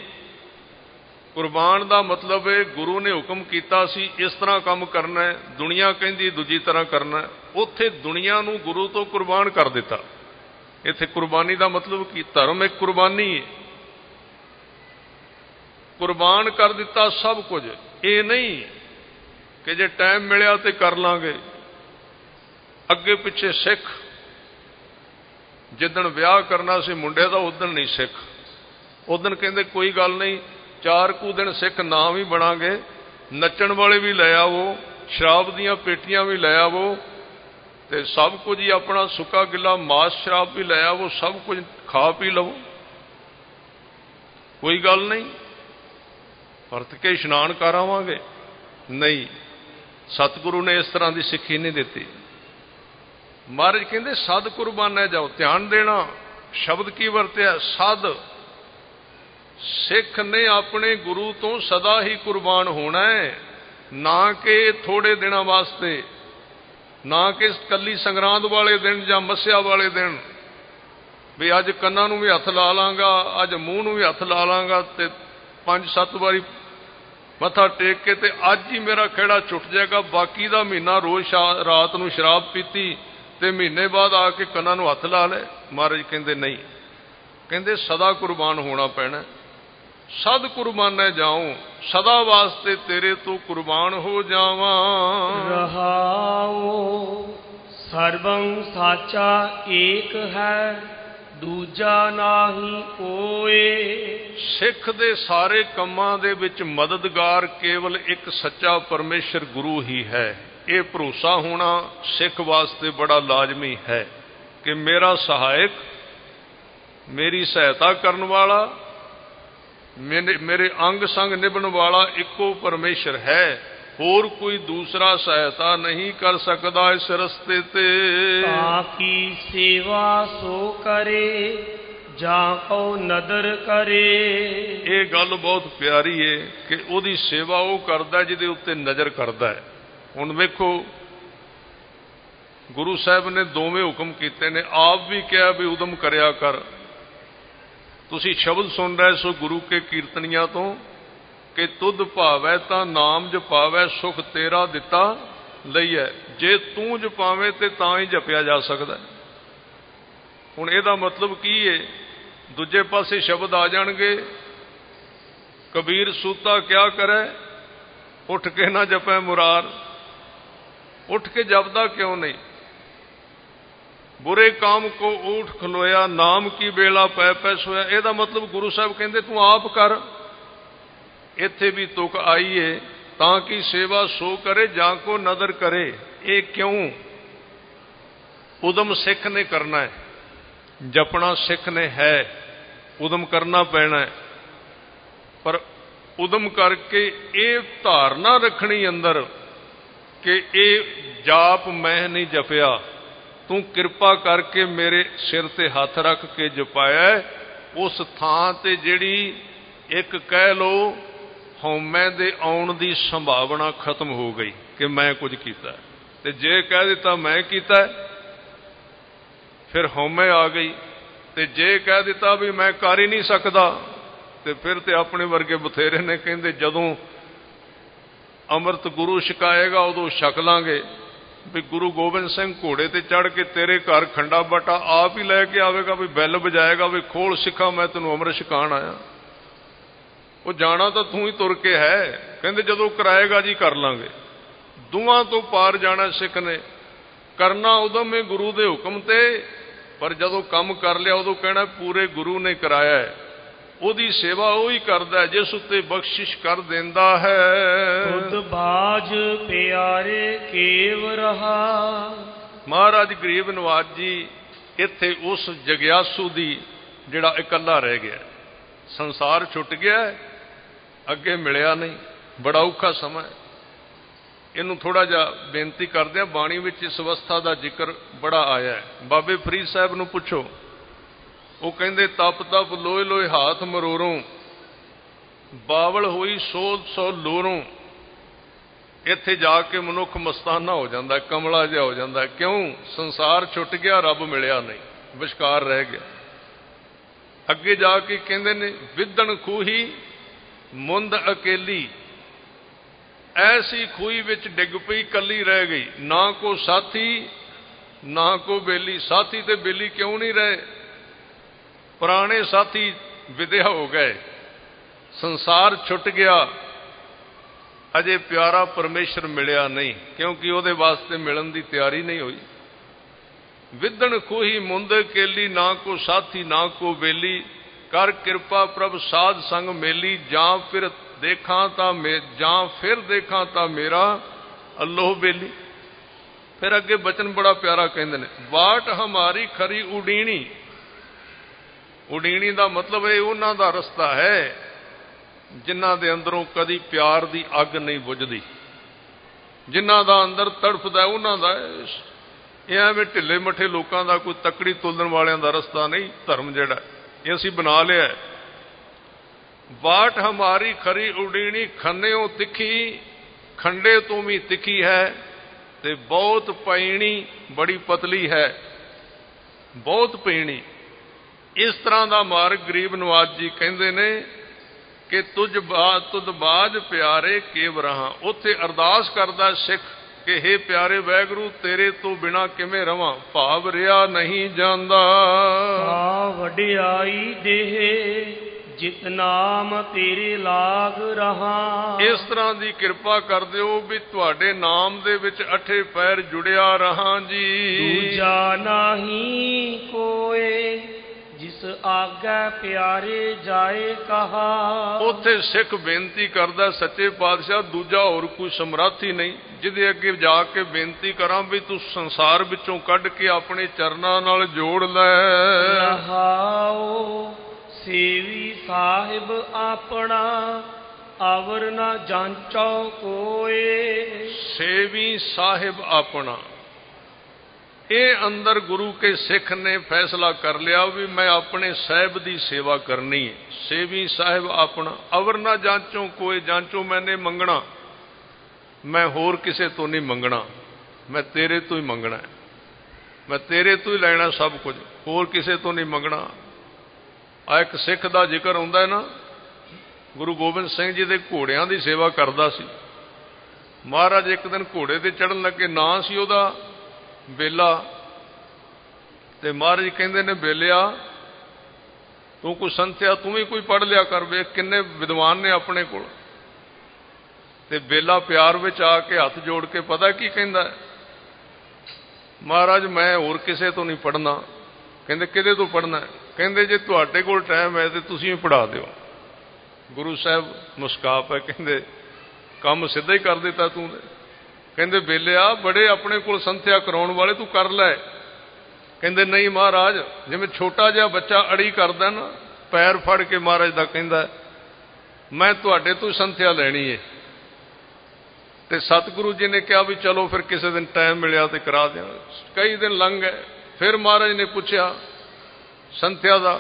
ਕੁਰਬਾਨ ਦਾ ਮਤਲਬ ਹੈ ਗੁਰੂ ਨੇ ਹੁਕਮ ਕੀਤਾ ਸੀ ਇਸ ਤਰ੍ਹਾਂ ਕੰਮ ਕਰਨਾ ਹੈ, ਦੁਨੀਆ ਕਹਿੰਦੀ ਦੂਜੀ ਤਰ੍ਹਾਂ ਕਰਨਾ ਹੈ। ਉੱਥੇ ਦੁਨੀਆ ਨੂੰ ਗੁਰੂ ਤੋਂ ਕੁਰਬਾਨ ਕਰ ਦਿੱਤਾ। ਇੱਥੇ ਕੁਰਬਾਨੀ ਦਾ ਮਤਲਬ ਕੀ? ਧਰਮ ਇੱਕ ਕੁਰਬਾਨੀ ਹੈ। ਕੁਰਬਾਨ ਕਰ ਦਿੱਤਾ ਸਭ ਕੁਝ। ਇਹ ਨਹੀਂ ਕਿ ਜੇ ਟਾਈਮ ਮਿਲਿਆ ਤੇ ਕਰ ਲਾਂਗੇ। ਅੱਗੇ ਪਿੱਛੇ ਸਿੱਖ, ਜਿੱਦਣ ਵਿਆਹ ਕਰਨਾ ਸੀ ਮੁੰਡੇ ਦਾ ਉਦਣ ਨਹੀਂ ਸਿੱਖ। ਉਦਣ ਕਹਿੰਦੇ ਕੋਈ ਗੱਲ ਨਹੀਂ, 4 ਕੁ ਦਿਨ ਸਿੱਖ ਨਾ ਵੀ ਬਣਾਂਗੇ, ਨੱਚਣ ਵਾਲੇ ਵੀ ਲੈ ਆਵੋ, ਸ਼ਰਾਬ ਦੀਆਂ ਪੇਟੀਆਂ ਵੀ ਲੈ ਆਵੋ, ਤੇ ਸਭ ਕੁਝ ਹੀ ਆਪਣਾ ਸੁੱਕਾ ਗਿੱਲਾ ਮਾਸ ਸ਼ਰਾਬ ਵੀ ਲੈ ਆਵੋ, ਸਭ ਕੁਝ ਖਾ ਪੀ ਲਵੋ, ਕੋਈ ਗੱਲ ਨਹੀਂ, ਵਰਤ ਕੇ ਇਸ਼ਨਾਨ ਕਰ ਆਵਾਂਗੇ। ਨਹੀਂ, ਸਤਿਗੁਰੂ ਨੇ ਇਸ ਤਰ੍ਹਾਂ ਦੀ ਸਿੱਖੀ ਨਹੀਂ ਦਿੱਤੀ। ਮਹਾਰਾਜ ਕਹਿੰਦੇ ਸਦ ਕੁਰਬਾਨਾ ਜਾਓ। ਧਿਆਨ ਦੇਣਾ, ਸ਼ਬਦ ਕੀ ਵਰਤਿਆ? ਸਦ। ਸਿੱਖ ਨੇ ਆਪਣੇ ਗੁਰੂ ਤੋਂ ਸਦਾ ਹੀ ਕੁਰਬਾਨ ਹੋਣਾ ਹੈ, ਨਾ ਕਿ ਥੋੜੇ ਦਿਨਾਂ ਵਾਸਤੇ, ਨਾ ਕਿ ਕੱਲੀ ਸੰਗਰਾਂਦ ਵਾਲੇ ਦਿਨ ਜਾਂ ਮੱਸਿਆ ਵਾਲੇ ਦਿਨ, ਵੀ ਅੱਜ ਕੰਨਾਂ ਨੂੰ ਵੀ ਹੱਥ ਲਾ ਲਾਂਗਾ, ਅੱਜ ਮੂੰਹ ਨੂੰ ਵੀ ਹੱਥ ਲਾ ਲਾਂਗਾ, ਤੇ 5-7 ਵਾਰੀ ਮੱਥਾ ਟੇਕ ਕੇ ਤੇ ਅੱਜ ਹੀ ਮੇਰਾ ਖਹਿੜਾ ਛੁੱਟ ਜਾਏਗਾ। ਬਾਕੀ ਦਾ ਮਹੀਨਾ ਰੋਜ਼ ਰਾਤ ਨੂੰ ਸ਼ਰਾਬ ਪੀਤੀ ਤੇ ਮਹੀਨੇ ਬਾਅਦ ਆ ਕੇ ਕੰਨਾਂ ਨੂੰ ਹੱਥ ਲਾ ਲੈ। ਮਹਾਰਾਜ ਕਹਿੰਦੇ ਨਹੀਂ, ਕਹਿੰਦੇ ਸਦਾ ਕੁਰਬਾਨ ਹੋਣਾ ਪੈਣਾ। ਸਦ ਕੁਰਬਾਨਾ ਜਾਉ, ਸਦਾ ਵਾਸਤੇ ਤੇਰੇ ਤੋਂ ਕੁਰਬਾਨ ਹੋ ਜਾਵਾਂ। ਰਹਾਉ ਸਰਬੰ ਸਾਚਾ ਏਕ ਹੈ, ਦੂਜਾ ਨਾਹੀ ਕੋਏ। ਸਿੱਖ ਦੇ ਸਾਰੇ ਕੰਮਾਂ ਦੇ ਵਿੱਚ ਮਦਦਗਾਰ ਕੇਵਲ ਇੱਕ ਸੱਚਾ ਪਰਮੇਸ਼ਰ ਗੁਰੂ ਹੀ ਹੈ। ਇਹ ਭਰੋਸਾ ਹੋਣਾ ਸਿੱਖ ਵਾਸਤੇ ਬੜਾ ਲਾਜ਼ਮੀ ਹੈ ਕਿ ਮੇਰਾ ਸਹਾਇਕ, ਮੇਰੀ ਸਹਾਇਤਾ ਕਰਨ ਵਾਲਾ, ਮੇਰੇ ਅੰਗ ਸੰਗ ਨਿਭਣ ਵਾਲਾ ਇੱਕੋ ਪਰਮੇਸ਼ਰ ਹੈ। ਹੋਰ ਕੋਈ ਦੂਸਰਾ ਸਹਾਇਤਾ ਨਹੀਂ ਕਰ ਸਕਦਾ ਇਸ ਰਸਤੇ ਤੇ। ਤਾਂ ਕੀ ਸੇਵਾ ਸੋ ਕਰੇ, ਜਾਂ ਕੋ ਨਦਰ ਕਰੇ। ਇਹ ਗੱਲ ਬਹੁਤ ਪਿਆਰੀ ਏ ਕਿ ਉਹਦੀ ਸੇਵਾ ਉਹ ਕਰਦਾ ਜਿਹਦੇ ਉੱਤੇ ਨਜ਼ਰ ਕਰਦਾ ਹੈ। ਹੁਣ ਵੇਖੋ, ਗੁਰੂ ਸਾਹਿਬ ਨੇ ਦੋਵੇਂ ਹੁਕਮ ਕੀਤੇ ਨੇ, ਆਪ ਵੀ ਕਿਹਾ ਵੀ ਉਦਮ ਕਰਿਆ ਕਰ। ਤੁਸੀਂ ਸ਼ਬਦ ਸੁਣ ਰਹੇ ਸੋ ਗੁਰੂ ਕੇ ਕੀਰਤਨੀਆਂ ਤੋਂ ਕਿ ਤੁਧ ਭਾਵੈ ਤਾਂ ਨਾਮ ਜਪਾਵੈ, ਸੁਖ ਤੇਰਾ ਦਿੱਤਾ ਲਈਐ। ਜੇ ਤੂੰ ਜਪਾਵੇਂ ਤੇ ਤਾਂ ਹੀ ਜਪਿਆ ਜਾ ਸਕਦਾ। ਹੁਣ ਇਹਦਾ ਮਤਲਬ ਕੀ ਏ? ਦੂਜੇ ਪਾਸੇ ਸ਼ਬਦ ਆ ਜਾਣਗੇ, ਕਬੀਰ ਸੂਤਾ ਕਿਆ ਕਰੇ, ਉੱਠ ਕੇ ਨਾ ਜਪੈ ਮੁਰਾਰ। ਉੱਠ ਕੇ ਜਪਦਾ ਕਿਉਂ ਨਹੀਂ? ਬੁਰੇ ਕਾਮ ਕੋ ਊਠ ਖਲੋਇਆ, ਨਾਮ ਕੀ ਬੇਲਾ ਪੈ ਪੈ ਸੋਇਆ। ਇਹਦਾ ਮਤਲਬ ਗੁਰੂ ਸਾਹਿਬ ਕਹਿੰਦੇ ਤੂੰ ਆਪ ਕਰ। ਇੱਥੇ ਵੀ ਤੁਕ ਆਈਏ ਤਾਂ ਕਿ ਸੇਵਾ ਸੋ ਕਰੇ ਜਾਂ ਕੋ ਨਦਰ ਕਰੇ। ਇਹ ਕਿਉਂ? ਉਦਮ ਸਿੱਖ ਨੇ ਕਰਨਾ ਹੈ, ਜਪਣਾ ਸਿੱਖ ਨੇ ਹੈ, ਉਦਮ ਕਰਨਾ ਪੈਣਾ ਹੈ। ਪਰ ਉਦਮ ਕਰਕੇ ਇਹ ਧਾਰਨਾ ਰੱਖਣੀ ਅੰਦਰ ਕਿ ਇਹ ਜਾਪ ਮੈਂ ਨਹੀਂ ਜਪਿਆ, ਤੂੰ ਕਿਰਪਾ ਕਰਕੇ ਮੇਰੇ ਸਿਰ ਤੇ ਹੱਥ ਰੱਖ ਕੇ ਜਪਾਇਆ। ਉਸ ਥਾਂ ਤੇ ਜਿਹੜੀ ਇੱਕ ਕਹਿ ਲੋ ਹਉਮੈ ਦੇ ਆਉਣ ਦੀ ਸੰਭਾਵਨਾ ਖਤਮ ਹੋ ਗਈ ਕਿ ਮੈਂ ਕੁਝ ਕੀਤਾ। ਤੇ ਜੇ ਕਹਿ ਦਿੱਤਾ ਮੈਂ ਕੀਤਾ, ਫਿਰ ਹਉਮੈ ਆ ਗਈ। ਤੇ ਜੇ ਕਹਿ ਦਿੱਤਾ ਵੀ ਮੈਂ ਕਰ ਹੀ ਨਹੀਂ ਸਕਦਾ, ਤੇ ਫਿਰ ਤੇ ਆਪਣੇ ਵਰਗੇ ਬਥੇਰੇ ਨੇ ਕਹਿੰਦੇ ਜਦੋਂ ਅੰਮ੍ਰਿਤ ਗੁਰੂ ਛਕਾਏਗਾ ਉਦੋਂ ਛਕ ਲਾਂਗੇ। ਵੀ ਗੁਰੂ ਗੋਬਿੰਦ ਸਿੰਘ ਘੋੜੇ ਤੇ ਚੜ੍ਹ ਕੇ ਤੇਰੇ ਘਰ ਖੰਡਾ ਬਾਟਾ ਆਪ ਹੀ ਲੈ ਕੇ ਆਵੇਗਾ, ਵੀ ਬੈਲ ਵਜਾਏਗਾ, ਵੀ ਖੋਲ ਸਿੱਖਾਂ ਮੈਂ ਤੈਨੂੰ ਅੰਮ੍ਰਿਤ ਛਕਾਉਣ ਆਇਆ। ਉਹ ਜਾਣਾ ਤਾਂ ਤੂੰ ਹੀ ਤੁਰ ਕੇ ਹੈ। ਕਹਿੰਦੇ ਜਦੋਂ ਕਰਾਏਗਾ ਜੀ ਕਰ ਲਾਂਗੇ। ਦੋਵਾਂ ਤੋਂ ਪਾਰ ਜਾਣਾ ਸਿੱਖ ਨੇ। ਕਰਨਾ ਉਦਮ ਹੈ ਗੁਰੂ ਦੇ ਹੁਕਮ ਤੇ, ਪਰ ਜਦੋਂ ਕੰਮ ਕਰ ਲਿਆ ਉਦੋਂ ਕਹਿਣਾ ਪੂਰੇ ਗੁਰੂ ਨੇ ਕਰਾਇਆ ਹੈ। ਉਹਦੀ ਸੇਵਾ ਉਹ ਹੀ ਕਰਦਾ ਜਿਸ ਉੱਤੇ ਬਖਸ਼ਿਸ਼ ਕਰ ਦਿੰਦਾ ਹੈ। ਤੁਧ ਬਾਜ ਪਿਆਰੇ ਕੇਵ ਰਹਾ। ਮਹਾਰਾਜ ਗਰੀਬ ਨਵਾਜ ਜੀ ਇੱਥੇ ਉਸ ਜਗਿਆਸੂ ਦੀ ਜਿਹੜਾ ਇਕੱਲਾ ਰਹਿ ਗਿਆ, ਸੰਸਾਰ ਛੁੱਟ ਗਿਆ, ਅੱਗੇ ਮਿਲਿਆ ਨਹੀਂ, ਬੜਾ ਔਖਾ ਸਮਾਂ ਹੈ। ਇਹਨੂੰ ਥੋੜਾ ਜਿਹਾ ਬੇਨਤੀ ਕਰਦੇ ਹਾਂ। ਬਾਣੀ ਵਿੱਚ ਇਸ ਅਵਸਥਾ ਦਾ ਜ਼ਿਕਰ ਬੜਾ ਆਇਆ ਹੈ। ਬਾਬੇ ਫਰੀਦ ਸਾਹਿਬ ਨੂੰ ਪੁੱਛੋ, ਉਹ ਕਹਿੰਦੇ ਤਪ ਤਪ ਲੋਏ ਲੋਏ ਹਾਥ ਮਰੋਰੋਂ, ਬਾਵਲ ਹੋਈ ਸੋ ਸੋ ਲੋਰੋਂ। ਇੱਥੇ ਜਾ ਕੇ ਮਨੁੱਖ ਮਸਤਾਨਾ ਹੋ ਜਾਂਦਾ, ਕਮਲਾ ਜਿਹਾ ਹੋ ਜਾਂਦਾ। ਕਿਉਂ? ਸੰਸਾਰ ਛੁੱਟ ਗਿਆ, ਰੱਬ ਮਿਲਿਆ ਨਹੀਂ, ਵਿਚਕਾਰ ਰਹਿ ਗਿਆ। ਅੱਗੇ ਜਾ ਕੇ ਕਹਿੰਦੇ ਨੇ ਵਿਦਣ ਖੂਹੀ ਮੁੰਦ ਅਕੇਲੀ। ਐਸੀ ਖੂਹੀ ਵਿੱਚ ਡਿੱਗ ਪਈ, ਕੱਲੀ ਰਹਿ ਗਈ, ਨਾ ਕੋ ਸਾਥੀ ਨਾ ਕੋ ਬੇਲੀ। ਸਾਥੀ ਤੇ ਬੇਲੀ ਕਿਉਂ ਨਹੀਂ ਰਹੇ? ਪੁਰਾਣੇ ਸਾਥੀ ਵਿਦਿਆ ਹੋ ਗਏ, ਸੰਸਾਰ ਛੁੱਟ ਗਿਆ, ਅਜੇ ਪਿਆਰਾ ਪਰਮੇਸ਼ਰ ਮਿਲਿਆ ਨਹੀਂ, ਕਿਉਂਕਿ ਉਹਦੇ ਵਾਸਤੇ ਮਿਲਣ ਦੀ ਤਿਆਰੀ ਨਹੀਂ ਹੋਈ। ਵਿਦਣ ਖੂਹੀ ਮੁੰਦ ਕੇਲੀ, ਨਾ ਕੋ ਸਾਥੀ ਨਾ ਕੋ ਬੇਲੀ। ਕਰ ਕਿਰਪਾ ਪ੍ਰਭ ਸਾਧ ਸੰਗ ਮੇਲੀ, ਜਾਂ ਫਿਰ ਦੇਖਾਂ ਤਾਂ ਮੇਰਾ ਅੱਲੋਹ ਬੇਲੀ। ਫਿਰ ਅੱਗੇ ਬਚਨ ਬੜਾ ਪਿਆਰਾ ਕਹਿੰਦੇ ਨੇ, ਬਾਟ ਹਮਾਰੀ ਖਰੀ ਉਡੀਣੀ। ਉਡੀਣੀ ਦਾ ਮਤਲਬ ਇਹ ਉਹਨਾਂ ਦਾ ਰਸਤਾ ਹੈ ਜਿਨ੍ਹਾਂ ਦੇ ਅੰਦਰੋਂ ਕਦੀ ਪਿਆਰ ਦੀ ਅੱਗ ਨਹੀਂ ਬੁਝਦੀ, ਜਿਨ੍ਹਾਂ ਦਾ ਅੰਦਰ ਤੜਫਦਾ ਉਹਨਾਂ ਦਾ। ਇਹ ਐਵੇਂ ਢਿੱਲੇ ਮੱਠੇ ਲੋਕਾਂ ਦਾ, ਕੋਈ ਤਕੜੀ ਤੁਲਣ ਵਾਲਿਆਂ ਦਾ ਰਸਤਾ ਨਹੀਂ ਧਰਮ ਜਿਹੜਾ, ਇਹ ਅਸੀਂ ਬਣਾ ਲਿਆ। ਬਾਟ ਹਮਾਰੀ ਖਰੀ ਉਡੀਣੀ, ਖੰਨਿਓ ਤਿੱਖੀ, ਖੰਡੇ ਤੋਂ ਵੀ ਤਿੱਖੀ ਹੈ, ਤੇ ਬਹੁਤ ਪੈਣੀ ਬੜੀ ਪਤਲੀ ਹੈ, ਬਹੁਤ ਪੈਣੀ। ਇਸ ਤਰ੍ਹਾਂ ਦਾ ਮਾਰਗ ਗਰੀਬ ਨਵਾਜ ਜੀ ਕਹਿੰਦੇ ਨੇ ਕਿ ਤੁਧ ਬਾਜ ਪਿਆਰੇ ਕੇਵ ਰਹਾ। ਉੱਥੇ ਅਰਦਾਸ ਕਰਦਾ ਸਿੱਖ ਕਿ ਹੇ ਪਿਆਰੇ ਵਾਹਿਗੁਰੂ ਤੇਰੇ ਤੋਂ ਬਿਨਾਂ ਕਿਵੇਂ ਰਵਾਂ, ਭਾਵ ਰਿਹਾ ਨਹੀਂ ਜਾਂਦਾ। ਵਡਿਆਈ ਦੇਹ ਜਿਤ ਨਾਮ ਤੇਰੇ ਲਾਗ ਰਹਾ। ਇਸ ਤਰ੍ਹਾਂ ਦੀ ਕਿਰਪਾ ਕਰ ਦਿਓ ਵੀ ਤੁਹਾਡੇ ਨਾਮ ਦੇ ਵਿੱਚ ਅਠੇ ਪੈਰ ਜੁੜਿਆ ਰਹਾਂ ਜੀ। ਦੂਜਾ ਨਹੀਂ ਕੋਏ ਜਿਸ ਆਗੈ ਪਿਆਰੇ ਜਾਏ ਕਹਾ। ਉੱਥੇ ਸਿੱਖ ਬੇਨਤੀ ਕਰਦਾ ਸੱਚੇ ਪਾਤਸ਼ਾਹ ਦੂਜਾ ਹੋਰ ਕੋਈ ਸਮਰੱਥ ਹੀ ਨਹੀਂ ਜਿਹਦੇ ਅੱਗੇ ਜਾ ਕੇ ਬੇਨਤੀ ਕਰਾਂ ਵੀ ਤੂੰ ਸੰਸਾਰ ਵਿੱਚੋਂ ਕੱਢ ਕੇ ਆਪਣੇ ਚਰਨਾਂ ਨਾਲ ਜੋੜ ਲੈ। ਰਹਾਓ ਸੇਵੀ ਸਾਹਿਬ ਆਪਣਾ ਅਵਰ ਨਾ ਜਾਂਚੋ ਕੋਏ। ਸੇਵੀ ਸਾਹਿਬ ਆਪਣਾ, ਇਹ ਅੰਦਰ ਗੁਰੂ ਕੇ ਸਿੱਖ ਨੇ ਫੈਸਲਾ ਕਰ ਲਿਆ ਵੀ ਮੈਂ ਆਪਣੇ ਸਾਹਿਬ ਦੀ ਸੇਵਾ ਕਰਨੀ ਹੈ। ਸੇਵੀ ਸਾਹਿਬ ਆਪਣਾ ਅਵਰ ਨਾ ਜਾਂਚੋ ਕੋਈ ਜਾਂਚੋ ਮੈਨੇ ਮੰਗਣਾ, ਮੈਂ ਹੋਰ ਕਿਸੇ ਤੋਂ ਨਹੀਂ ਮੰਗਣਾ, ਮੈਂ ਤੇਰੇ ਤੋਂ ਹੀ ਮੰਗਣਾ, ਮੈਂ ਤੇਰੇ ਤੋਂ ਹੀ ਲੈਣਾ ਸਭ ਕੁਝ, ਹੋਰ ਕਿਸੇ ਤੋਂ ਨਹੀਂ ਮੰਗਣਾ। ਆ ਇੱਕ ਸਿੱਖ ਦਾ ਜ਼ਿਕਰ ਹੁੰਦਾ ਹੈ ਨਾ, ਗੁਰੂ ਗੋਬਿੰਦ ਸਿੰਘ ਜੀ ਦੇ ਘੋੜਿਆਂ ਦੀ ਸੇਵਾ ਕਰਦਾ ਸੀ। ਮਹਾਰਾਜ ਇੱਕ ਦਿਨ ਘੋੜੇ ਤੇ ਚੜ੍ਹਨ ਲੱਗੇ, ਨਾਂ ਸੀ ਉਹਦਾ ਬੇਲਾ, ਤੇ ਮਹਾਰਾਜ ਕਹਿੰਦੇ ਨੇ ਬੇਲਿਆ ਤੂੰ ਕੋਈ ਸੰਥਿਆ ਤੂੰ ਵੀ ਕੋਈ ਪੜ੍ਹ ਲਿਆ ਕਰ, ਵੇਖ ਕਿੰਨੇ ਵਿਦਵਾਨ ਨੇ ਆਪਣੇ ਕੋਲ। ਤੇ ਬੇਲਾ ਪਿਆਰ ਵਿੱਚ ਆ ਕੇ ਹੱਥ ਜੋੜ ਕੇ ਪਤਾ ਕੀ ਕਹਿੰਦਾ, ਮਹਾਰਾਜ ਮੈਂ ਹੋਰ ਕਿਸੇ ਤੋਂ ਨਹੀਂ ਪੜ੍ਹਨਾ। ਕਹਿੰਦੇ ਕਿਹਦੇ ਤੋਂ ਪੜ੍ਹਨਾ? ਕਹਿੰਦੇ ਜੇ ਤੁਹਾਡੇ ਕੋਲ ਟਾਈਮ ਹੈ ਤੇ ਤੁਸੀਂ ਵੀ ਪੜ੍ਹਾ ਦਿਓ। ਗੁਰੂ ਸਾਹਿਬ ਮੁਸਕਾ ਪਏ, ਕਹਿੰਦੇ ਕੰਮ ਸਿੱਧਾ ਹੀ ਕਰ ਦਿੱਤਾ ਤੂੰ। ਕਹਿੰਦੇ ਬੇਲਿਆ ਬੜੇ ਆਪਣੇ ਕੋਲ ਸੰਥਿਆ ਕਰਾਉਣ ਵਾਲੇ, ਤੂੰ ਕਰ ਲੈ। ਕਹਿੰਦੇ ਨਹੀਂ ਮਹਾਰਾਜ, ਜਿਵੇਂ ਛੋਟਾ ਜਿਹਾ ਬੱਚਾ ਅੜੀ ਕਰਦਾ ਨਾ, ਪੈਰ ਫੜ ਕੇ ਮਹਾਰਾਜ ਦਾ ਕਹਿੰਦਾ ਮੈਂ ਤੁਹਾਡੇ ਤੋਂ ਸੰਥਿਆ ਲੈਣੀ ਹੈ। ਤੇ ਸਤਿਗੁਰੂ ਜੀ ਨੇ ਕਿਹਾ ਵੀ ਚਲੋ ਫਿਰ ਕਿਸੇ ਦਿਨ ਟਾਈਮ ਮਿਲਿਆ ਤੇ ਕਰਾ ਦਿਆਂ। ਕਈ ਦਿਨ ਲੰਘ ਗਏ, ਫਿਰ ਮਹਾਰਾਜ ਨੇ ਪੁੱਛਿਆ ਸੰਥਿਆ ਦਾ,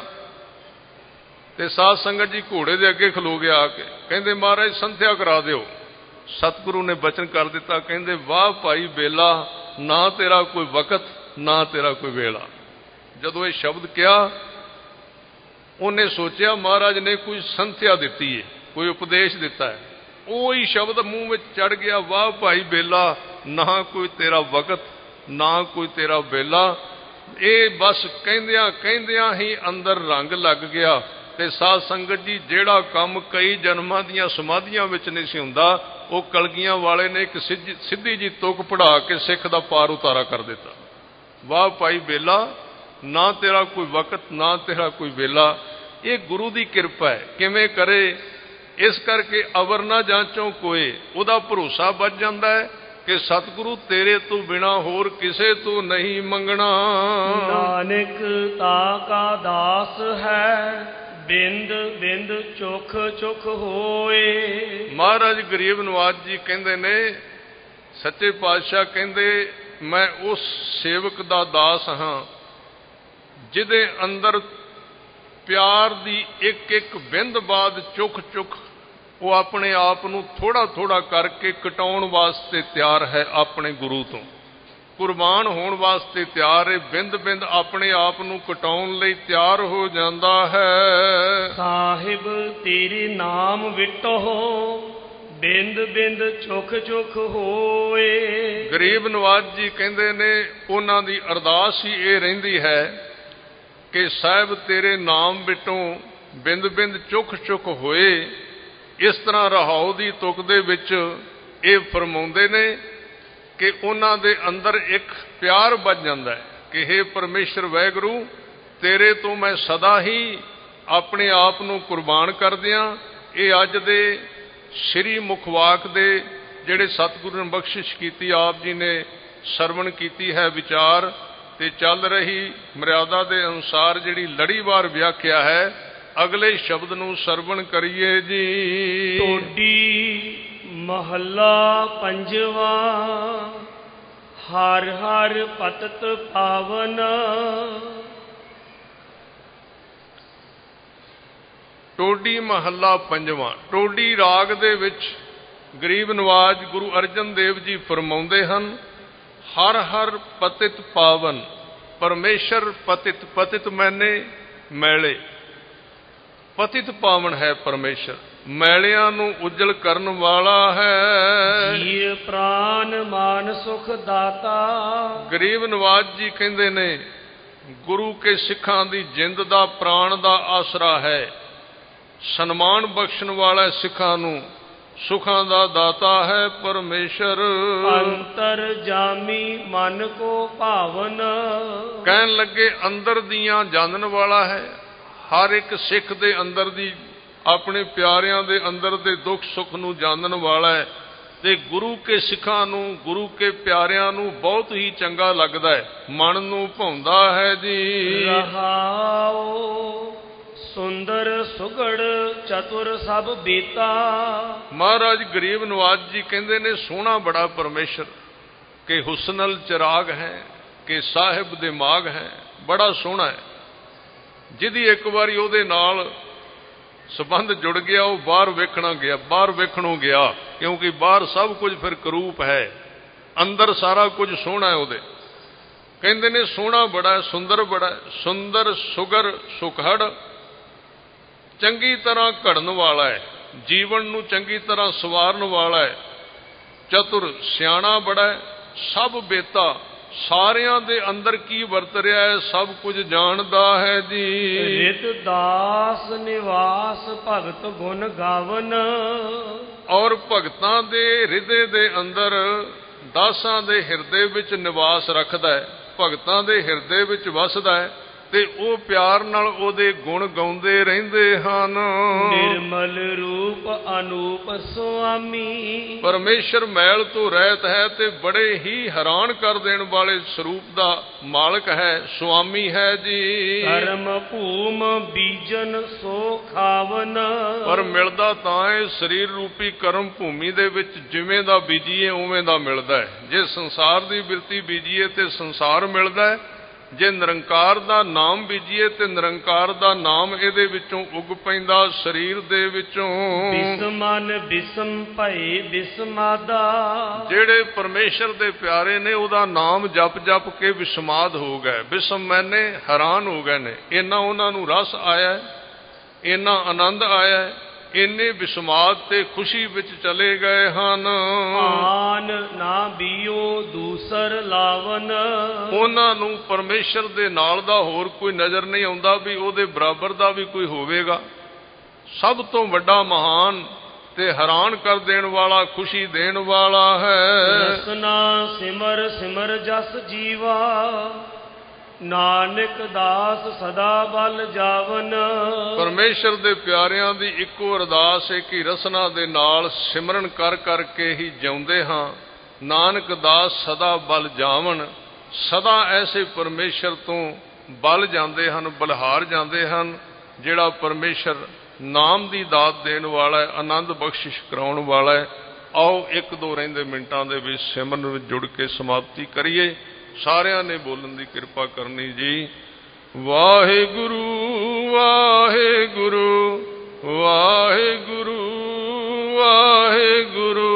ਤੇ ਸਾਧ ਸੰਗਤ ਜੀ ਘੋੜੇ ਦੇ ਅੱਗੇ ਖਲੋ ਗਿਆ ਆ ਕੇ, ਕਹਿੰਦੇ ਮਹਾਰਾਜ ਸੰਥਿਆ ਕਰਾ ਦਿਓ। ਸਤਿਗੁਰੂ ਨੇ ਬਚਨ ਕਰ ਦਿੱਤਾ, ਕਹਿੰਦੇ ਵਾਹ ਭਾਈ ਬੇਲਾ, ਨਾ ਤੇਰਾ ਕੋਈ ਵਕਤ ਨਾ ਤੇਰਾ ਕੋਈ ਵੇਲਾ। ਜਦੋਂ ਇਹ ਸ਼ਬਦ ਕਿਹਾ ਉਹਨੇ ਸੋਚਿਆ ਮਹਾਰਾਜ ਨੇ ਕੋਈ ਸੰਥਿਆ ਦਿੱਤੀ ਹੈ, ਕੋਈ ਉਪਦੇਸ਼ ਦਿੱਤਾ ਹੈ। ਉਹੀ ਸ਼ਬਦ ਮੂੰਹ ਵਿੱਚ ਚੜ ਗਿਆ, ਵਾਹ ਭਾਈ ਬੇਲਾ, ਨਾ ਕੋਈ ਤੇਰਾ ਵਕਤ ਨਾ ਕੋਈ ਤੇਰਾ ਵੇਲਾ। ਇਹ ਬਸ ਕਹਿੰਦਿਆਂ ਕਹਿੰਦਿਆਂ ਹੀ ਅੰਦਰ ਰੰਗ ਲੱਗ ਗਿਆ। ਤੇ ਸਾਧ ਸੰਗਤ ਜੀ ਜਿਹੜਾ ਕੰਮ ਕਈ ਜਨਮਾਂ ਦੀਆਂ ਸਮਾਧੀਆਂ ਵਿੱਚ ਨਹੀਂ ਸੀ ਹੁੰਦਾ, ਉਹ ਕਲਗੀਆਂ ਵਾਲੇ ਨੇ ਇੱਕ ਸਿੱਧੀ ਜੀ ਤੁਕ ਪੜ੍ਹਾ ਕੇ ਸਿੱਖ ਦਾ ਪਾਰ ਉਤਾਰਾ ਕਰ ਦਿੱਤਾ। ਵਾਹ ਭਾਈ ਬੇਲਾ, ਨਾ ਤੇਰਾ ਕੋਈ ਵਕਤ ਨਾ ਤੇਰਾ ਕੋਈ ਵੇਲਾ। ਇਹ ਗੁਰੂ ਦੀ ਕਿਰਪਾ ਹੈ, ਕਿਵੇਂ ਕਰੇ। ਇਸ ਕਰਕੇ ਅਵਰ ਨਾ ਜਾਂਚੋ ਕੋਏ, ਉਹਦਾ ਭਰੋਸਾ ਵੱਜ ਜਾਂਦਾ ਹੈ ਕਿ ਸਤਿਗੁਰੂ ਤੇਰੇ ਤੋਂ ਬਿਨਾ ਹੋਰ ਕਿਸੇ ਤੋਂ ਨਹੀਂ ਮੰਗਣਾ। ਨਾਨਕ ਤਾ ਕਾ ਦਾਸ ਹੈ, ਬਿੰਦ ਬਿੰਦ ਚੁਖ ਚੁਖ ਹੋਏ। ਮਹਾਰਾਜ ਗਰੀਬ ਨਵਾਜ ਜੀ ਕਹਿੰਦੇ ਨੇ, ਸੱਚੇ ਪਾਤਸ਼ਾਹ ਕਹਿੰਦੇ ਮੈਂ ਉਸ ਸੇਵਕ ਦਾ ਦਾਸ ਹਾਂ ਜਿਹਦੇ ਅੰਦਰ ਪਿਆਰ ਦੀ ਇੱਕ ਇੱਕ ਬਿੰਦ ਬਾਅਦ ਚੁੱਕ ਚੁੱਕ ਉਹ ਆਪਣੇ ਆਪ ਨੂੰ ਥੋੜਾ ਥੋੜਾ ਕਰਕੇ ਕਟਾਉਣ ਵਾਸਤੇ ਤਿਆਰ ਹੈ, ਆਪਣੇ ਗੁਰੂ ਤੋਂ ਕੁਰਬਾਨ ਹੋਣ ਵਾਸਤੇ ਤਿਆਰ ਹੈ। ਬਿੰਦ ਬਿੰਦ ਆਪਣੇ ਆਪ ਨੂੰ ਕਟਾਉਣ ਲਈ ਤਿਆਰ ਹੋ ਜਾਂਦਾ ਹੈ। ਸਾਹਿਬ ਤੇਰੇ ਨਾਮ ਵਿਟੋ ਬਿੰਦ ਬਿੰਦ ਚੁਖ ਚੁਖ ਹੋਏ। ਗਰੀਬ ਨਵਾਜ ਜੀ ਕਹਿੰਦੇ ਨੇ ਉਹਨਾਂ ਦੀ ਅਰਦਾਸ ਹੀ ਇਹ ਰਹਿੰਦੀ ਹੈ ਕਿ ਸਾਹਿਬ ਤੇਰੇ ਨਾਮ ਵਿਟੋਂ ਬਿੰਦ ਬਿੰਦ ਚੁਖ ਚੁਖ ਹੋਏ। ਇਸ ਤਰ੍ਹਾਂ ਰਹਾਉ ਦੀ ਤੁਕ ਦੇ ਵਿੱਚ ਇਹ ਫਰਮਾਉਂਦੇ ਨੇ ਕਿ ਉਹਨਾਂ ਦੇ ਅੰਦਰ ਇੱਕ ਪਿਆਰ ਵੱਜ ਜਾਂਦਾ ਹੈ ਕਿ ਹੇ ਪਰਮੇਸ਼ਰ ਵਾਹਿਗੁਰੂ, ਤੇਰੇ ਤੋਂ ਮੈਂ ਸਦਾ ਹੀ ਆਪਣੇ ਆਪ ਨੂੰ ਕੁਰਬਾਨ ਕਰ ਦਿਆਂ। ਇਹ ਅੱਜ ਦੇ ਸ੍ਰੀ ਮੁਖਵਾਕ ਦੇ ਜਿਹੜੇ ਸਤਿਗੁਰੂ ਨੇ ਬਖਸ਼ਿਸ਼ ਕੀਤੀ, ਆਪ ਜੀ ਨੇ ਸਰਵਣ ਕੀਤੀ ਹੈ ਵਿਚਾਰ, ਤੇ ਚੱਲ ਰਹੀ ਮਰਿਆਦਾ ਦੇ ਅਨੁਸਾਰ ਜਿਹੜੀ ਲੜੀਵਾਰ ਵਿਆਖਿਆ ਹੈ, ਅਗਲੇ ਸ਼ਬਦ ਨੂੰ ਸਰਵਣ ਕਰੀਏ ਜੀ। ਟੋਡੀ ਮਹੱਲਾ ਪੰਜਵਾ। ਹਰ ਹਰ ਪਤਿਤ ਪਾਵਨ। ਟੋਡੀ ਮਹੱਲਾ ਪੰਜਵਾਂ। ਟੋਡੀ ਰਾਗ ਦੇ ਵਿੱਚ ਗਰੀਬ ਨਵਾਜ ਗੁਰੂ ਅਰਜਨ ਦੇਵ ਜੀ ਫਰਮਾਉਂਦੇ ਹਨ, ਹਰ ਹਰ ਪਤਿਤ ਪਾਵਨ। ਪਰਮੇਸ਼ਰ ਪਤਿਤ, ਪਤਿਤ ਮੈਨੇ ਮੈਲੇ, ਪਤਿਤ ਪਾਵਨ ਹੈ ਪਰਮੇਸ਼ਰ, ਮੈਲਿਆਂ ਨੂੰ ਉਜਲ ਕਰਨ ਵਾਲਾ ਹੈ। ਜੀ ਪ੍ਰਾਨ ਮਾਨ ਸੁਖ ਦਾਤਾ। ਗਰੀਬ ਨਵਾਜ ਜੀ ਕਹਿੰਦੇ ਨੇ ਗੁਰੂ ਕੇ ਸਿੱਖਾਂ ਦੀ ਜਿੰਦ ਦਾ ਪ੍ਰਾਣ ਦਾ ਆਸਰਾ ਹੈ, ਸਨਮਾਨ ਬਖਸ਼ਣ ਵਾਲਾ ਸਿੱਖਾਂ ਨੂੰ, ਸੁਖਾਂ ਦਾ ਦਾਤਾ ਹੈ ਪਰਮੇਸ਼ਰ। ਅੰਤਰ ਜਾਮੀ ਮਨ ਕੋ ਭਾਵਨ। ਕਹਿਣ ਲੱਗੇ ਅੰਦਰ ਦੀਆਂ ਜਾਣਨ ਵਾਲਾ ਹੈ, ਹਰ ਇੱਕ ਸਿੱਖ ਦੇ ਅੰਦਰ ਦੀ, ਆਪਣੇ ਪਿਆਰਿਆਂ ਦੇ ਅੰਦਰ ਦੇ ਦੁੱਖ ਸੁੱਖ ਨੂੰ ਜਾਣਨ ਵਾਲਾ ਹੈ। ਤੇ ਗੁਰੂ ਕੇ ਸਿੱਖਾਂ ਨੂੰ, ਗੁਰੂ ਕੇ ਪਿਆਰਿਆਂ ਨੂੰ ਬਹੁਤ ਹੀ ਚੰਗਾ ਲੱਗਦਾ ਹੈ, ਮਨ ਨੂੰ ਭਾਉਂਦਾ ਹੈ ਜੀ। ਰਹਾਉ ਸੁੰਦਰ ਸੁਗੜ ਚਤੁਰ ਸਭ ਬੀਤਾ। ਮਹਾਰਾਜ ਗਰੀਬ ਨਵਾਜ ਜੀ ਕਹਿੰਦੇ ਨੇ ਸੋਹਣਾ ਬੜਾ ਪਰਮੇਸ਼ਰ ਕਿ ਹੁਸਨਲ ਚਿਰਾਗ ਹੈ, ਕਿ ਸਾਹਿਬ ਦਿਮਾਗ ਹੈ, ਬੜਾ ਸੋਹਣਾ ਹੈ। ਜਿਹਦੀ ਇੱਕ ਵਾਰੀ ਉਹਦੇ ਨਾਲ ਸੰਬੰਧ ਜੁੜ ਗਿਆ, ਉਹ ਬਾਹਰ ਵੇਖਣੋਂ ਗਿਆ, ਕਿਉਂਕਿ ਬਾਹਰ ਸਭ ਕੁਝ ਫਿਰ ਕਰੂਪ ਹੈ, ਅੰਦਰ ਸਾਰਾ ਕੁਝ ਸੋਹਣਾ ਹੈ ਉਹਦੇ। ਕਹਿੰਦੇ ਨੇ ਸੋਹਣਾ ਬੜਾ, ਸੁੰਦਰ ਬੜਾ, ਸੁੰਦਰ ਸੁਗਰ ਸੁਖੜ, ਚੰਗੀ ਤਰ੍ਹਾਂ ਘੜਨ ਵਾਲਾ ਹੈ, ਜੀਵਨ ਨੂੰ ਚੰਗੀ ਤਰ੍ਹਾਂ ਸਵਾਰਨ ਵਾਲਾ ਹੈ, ਚਤੁਰ ਸਿਆਣਾ ਬੜਾ ਹੈ, ਸਭ ਬੇਤਾ, ਸਾਰਿਆਂ ਦੇ ਅੰਦਰ ਕੀ ਵਰਤ ਰਿਹਾ ਹੈ ਸਭ ਕੁਝ ਜਾਣਦਾ ਹੈ ਜੀ। ਰਿਤ ਦਾਸ ਨਿਵਾਸ ਭਗਤ ਗੁਣ ਗਾਵਨ, ਔਰ ਭਗਤਾਂ ਦੇ ਹਿਰਦੇ ਦੇ ਅੰਦਰ, ਦਾਸਾਂ ਦੇ ਹਿਰਦੇ ਵਿੱਚ ਨਿਵਾਸ ਰੱਖਦਾ ਹੈ, ਭਗਤਾਂ ਦੇ ਹਿਰਦੇ ਵਿੱਚ ਵਸਦਾ ਹੈ, ਤੇ ਉਹ ਪਿਆਰ ਨਾਲ ਉਹਦੇ ਗੁਣ ਗਾਉਂਦੇ ਰਹਿੰਦੇ ਹਨ। ਨਿਰਮਲ ਰੂਪ ਅਨੂਪ ਸੁਆਮੀ, ਪਰਮੇਸ਼ਰ ਮੈਲ ਤੋਂ ਰਹਿਤ ਹੈ ਤੇ ਬੜੇ ਹੀ ਹੈਰਾਨ ਕਰ ਦੇਣ ਵਾਲੇ ਸਰੂਪ ਦਾ ਮਾਲਕ ਹੈ, ਸੁਆਮੀ ਹੈ ਜੀ। ਕਰਮ ਭੂਮ ਬੀਜਨ ਸੋ ਖਾਵਨ, ਪਰ ਮਿਲਦਾ ਤਾਂ ਹੈ ਸਰੀਰ ਰੂਪੀ ਕਰਮ ਭੂਮੀ ਦੇ ਵਿੱਚ, ਜਿਵੇਂ ਦਾ ਬੀਜੀਏ ਉਵੇਂ ਦਾ ਮਿਲਦਾ ਹੈ। ਜੇ ਸੰਸਾਰ ਦੀ ਬਿਰਤੀ ਬੀਜੀਏ ਤੇ ਸੰਸਾਰ ਮਿਲਦਾ ਹੈ, ਜੇ ਨਿਰੰਕਾਰ ਦਾ ਨਾਮ ਬੀਜੀਏ ਤੇ ਨਿਰੰਕਾਰ ਦਾ ਨਾਮ ਇਹਦੇ ਵਿੱਚੋਂ ਉੱਗ ਪੈਂਦਾ ਸਰੀਰ ਦੇ ਵਿੱਚੋਂ। ਬਿਸਮਨ ਬਿਸਮ ਭਏ ਬਿਸਮਾਦਾ, ਜਿਹੜੇ ਪਰਮੇਸ਼ਰ ਦੇ ਪਿਆਰੇ ਨੇ ਉਹਦਾ ਨਾਮ ਜਪ ਜਪ ਕੇ ਵਿਸਮਾਦ ਹੋ ਗਏ, ਬਿਸਮ ਮੈਨੇ ਹੈਰਾਨ ਹੋ ਗਏ ਨੇ। ਇੰਨਾ ਉਹਨਾਂ ਨੂੰ ਰਸ ਆਇਆ, ਇੰਨਾ ਆਨੰਦ ਆਇਆ, ਇੰਨੇ ਵਿਸਮਾਦ ਤੇ ਖੁਸ਼ੀ ਵਿੱਚ ਚਲੇ ਗਏ ਹਨ। ਆਨ ਨਾ ਬੀਓ ਦੂਸਰ ਲਾਵਨ, ਉਹਨਾਂ ਨੂੰ ਪਰਮੇਸ਼ਰ ਦੇ ਨਾਲ ਦਾ ਹੋਰ ਕੋਈ ਨਜ਼ਰ ਨਹੀਂ ਆਉਂਦਾ ਵੀ ਉਹਦੇ ਬਰਾਬਰ ਦਾ ਵੀ ਕੋਈ ਹੋਵੇਗਾ। ਸਭ ਤੋਂ ਵੱਡਾ ਮਹਾਨ ਤੇ ਹੈਰਾਨ ਕਰ ਦੇਣ ਵਾਲਾ, ਖੁਸ਼ੀ ਦੇਣ ਵਾਲਾ ਹੈ। ਰਸਨਾ ਸਿਮਰ ਸਿਮਰ ਜਸ ਜੀਵਾ, ਨਾਨਕ ਦਾਸ ਸਦਾ ਬਲ ਜਾਵਨ। ਪਰਮੇਸ਼ਰ ਦੇ ਪਿਆਰਿਆਂ ਦੀ ਇੱਕੋ ਅਰਦਾਸ ਹੈ ਕਿ ਰਸਨਾ ਦੇ ਨਾਲ ਸਿਮਰਨ ਕਰ ਕਰਕੇ ਹੀ ਜਿਉਂਦੇ ਹਾਂ। ਨਾਨਕ ਦਾਸ ਸਦਾ ਬਲ ਜਾਵਨ, ਸਦਾ ਐਸੇ ਪਰਮੇਸ਼ਰ ਤੋਂ ਬਲ ਜਾਂਦੇ ਹਨ, ਬਲਹਾਰ ਜਾਂਦੇ ਹਨ, ਜਿਹੜਾ ਪਰਮੇਸ਼ਰ ਨਾਮ ਦੀ ਦਾਤ ਦੇਣ ਵਾਲਾ ਹੈ, ਆਨੰਦ ਬਖਸ਼ਿਸ਼ ਕਰਾਉਣ ਵਾਲਾ ਹੈ। ਆਓ ਇੱਕ ਦੋ ਰਹਿੰਦੇ ਮਿੰਟਾਂ ਦੇ ਵਿੱਚ ਸਿਮਰਨ ਵਿੱਚ ਜੁੜ ਕੇ ਸਮਾਪਤੀ ਕਰੀਏ। ਸਾਰਿਆਂ ਨੇ ਬੋਲਣ ਦੀ ਕਿਰਪਾ ਕਰਨੀ ਜੀ। ਵਾਹਿਗੁਰੂ ਵਾਹਿਗੁਰੂ ਵਾਹਿਗੁਰੂ ਵਾਹਿਗੁਰੂ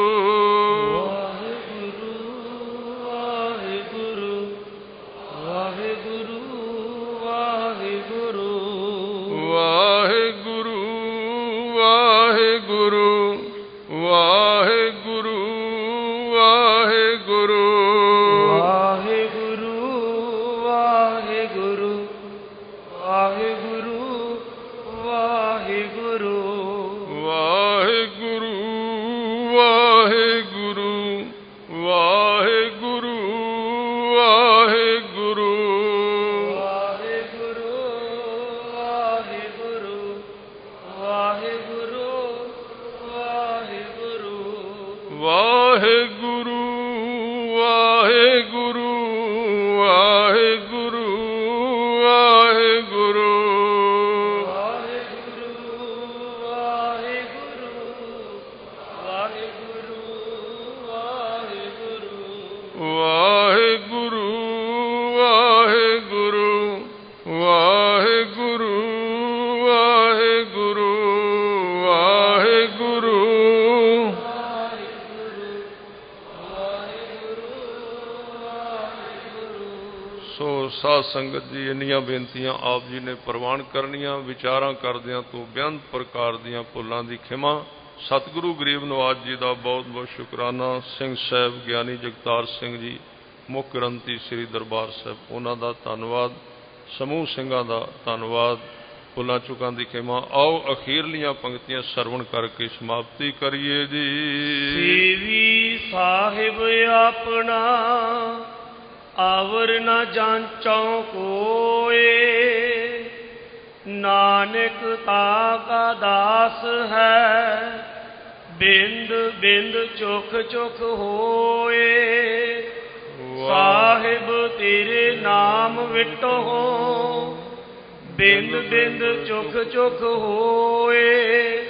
ਸਾਧ ਸੰਗਤ ਜੀ, ਇੰਨੀਆਂ ਬੇਨਤੀਆਂ ਆਪ ਜੀ ਨੇ ਪ੍ਰਵਾਨ ਕਰਨੀਆਂ। ਵਿਚਾਰਾਂ ਕਰਦਿਆਂ ਤੋਂ ਬੇਅੰਤ ਪ੍ਰਕਾਰ ਦੀਆਂ ਭੁੱਲਾਂ ਦੀ ਖਿਮਾ। ਸਤਿਗੁਰੂ ਗਰੀਬ ਨਵਾਜ ਜੀ ਦਾ ਬਹੁਤ ਬਹੁਤ ਸ਼ੁਕਰਾਨਾ। ਸਿੰਘ ਸਾਹਿਬ ਗਿਆਨੀ ਜਗਤਾਰ ਸਿੰਘ ਜੀ ਮੁੱਖ ਗ੍ਰੰਥੀ ਸ੍ਰੀ ਦਰਬਾਰ ਸਾਹਿਬ, ਉਹਨਾਂ ਦਾ ਧੰਨਵਾਦ। ਸਮੂਹ ਸਿੰਘਾਂ ਦਾ ਧੰਨਵਾਦ। ਭੁੱਲਾਂ ਚੁੱਕਾਂ ਦੀ ਖਿਮਾ। ਆਓ ਅਖੀਰਲੀਆਂ ਪੰਕਤੀਆਂ ਸਰਵਣ ਕਰਕੇ ਸਮਾਪਤੀ ਕਰੀਏ ਜੀ। ਸੇਵੀ ਸਾਹਿਬ ਆਪਣਾ ਆਵਰ ਨਾ ਜਾਂਚੋ ਕੋਏ, ਨਾਨਕ ਤਾ ਕਾ ਦਾਸ ਹੈ, ਬਿੰਦ ਬਿੰਦ ਚੁਖ ਚੁਖ ਹੋਏ। ਸਾਹਿਬ ਤੇਰੇ ਨਾਮ ਵਿਟੋ, ਬਿੰਦ ਬਿੰਦ ਚੁਖ ਚੁਖ ਹੋਏ।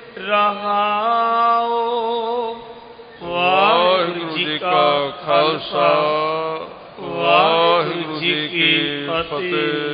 ਰਹਾਓ। ਵਾਹਿਗੁਰੂ ਜੀ ਕਾ ਖਾਲਸਾ, ਵਾਹਿਗੁਰੂ ਫਤਿਹ।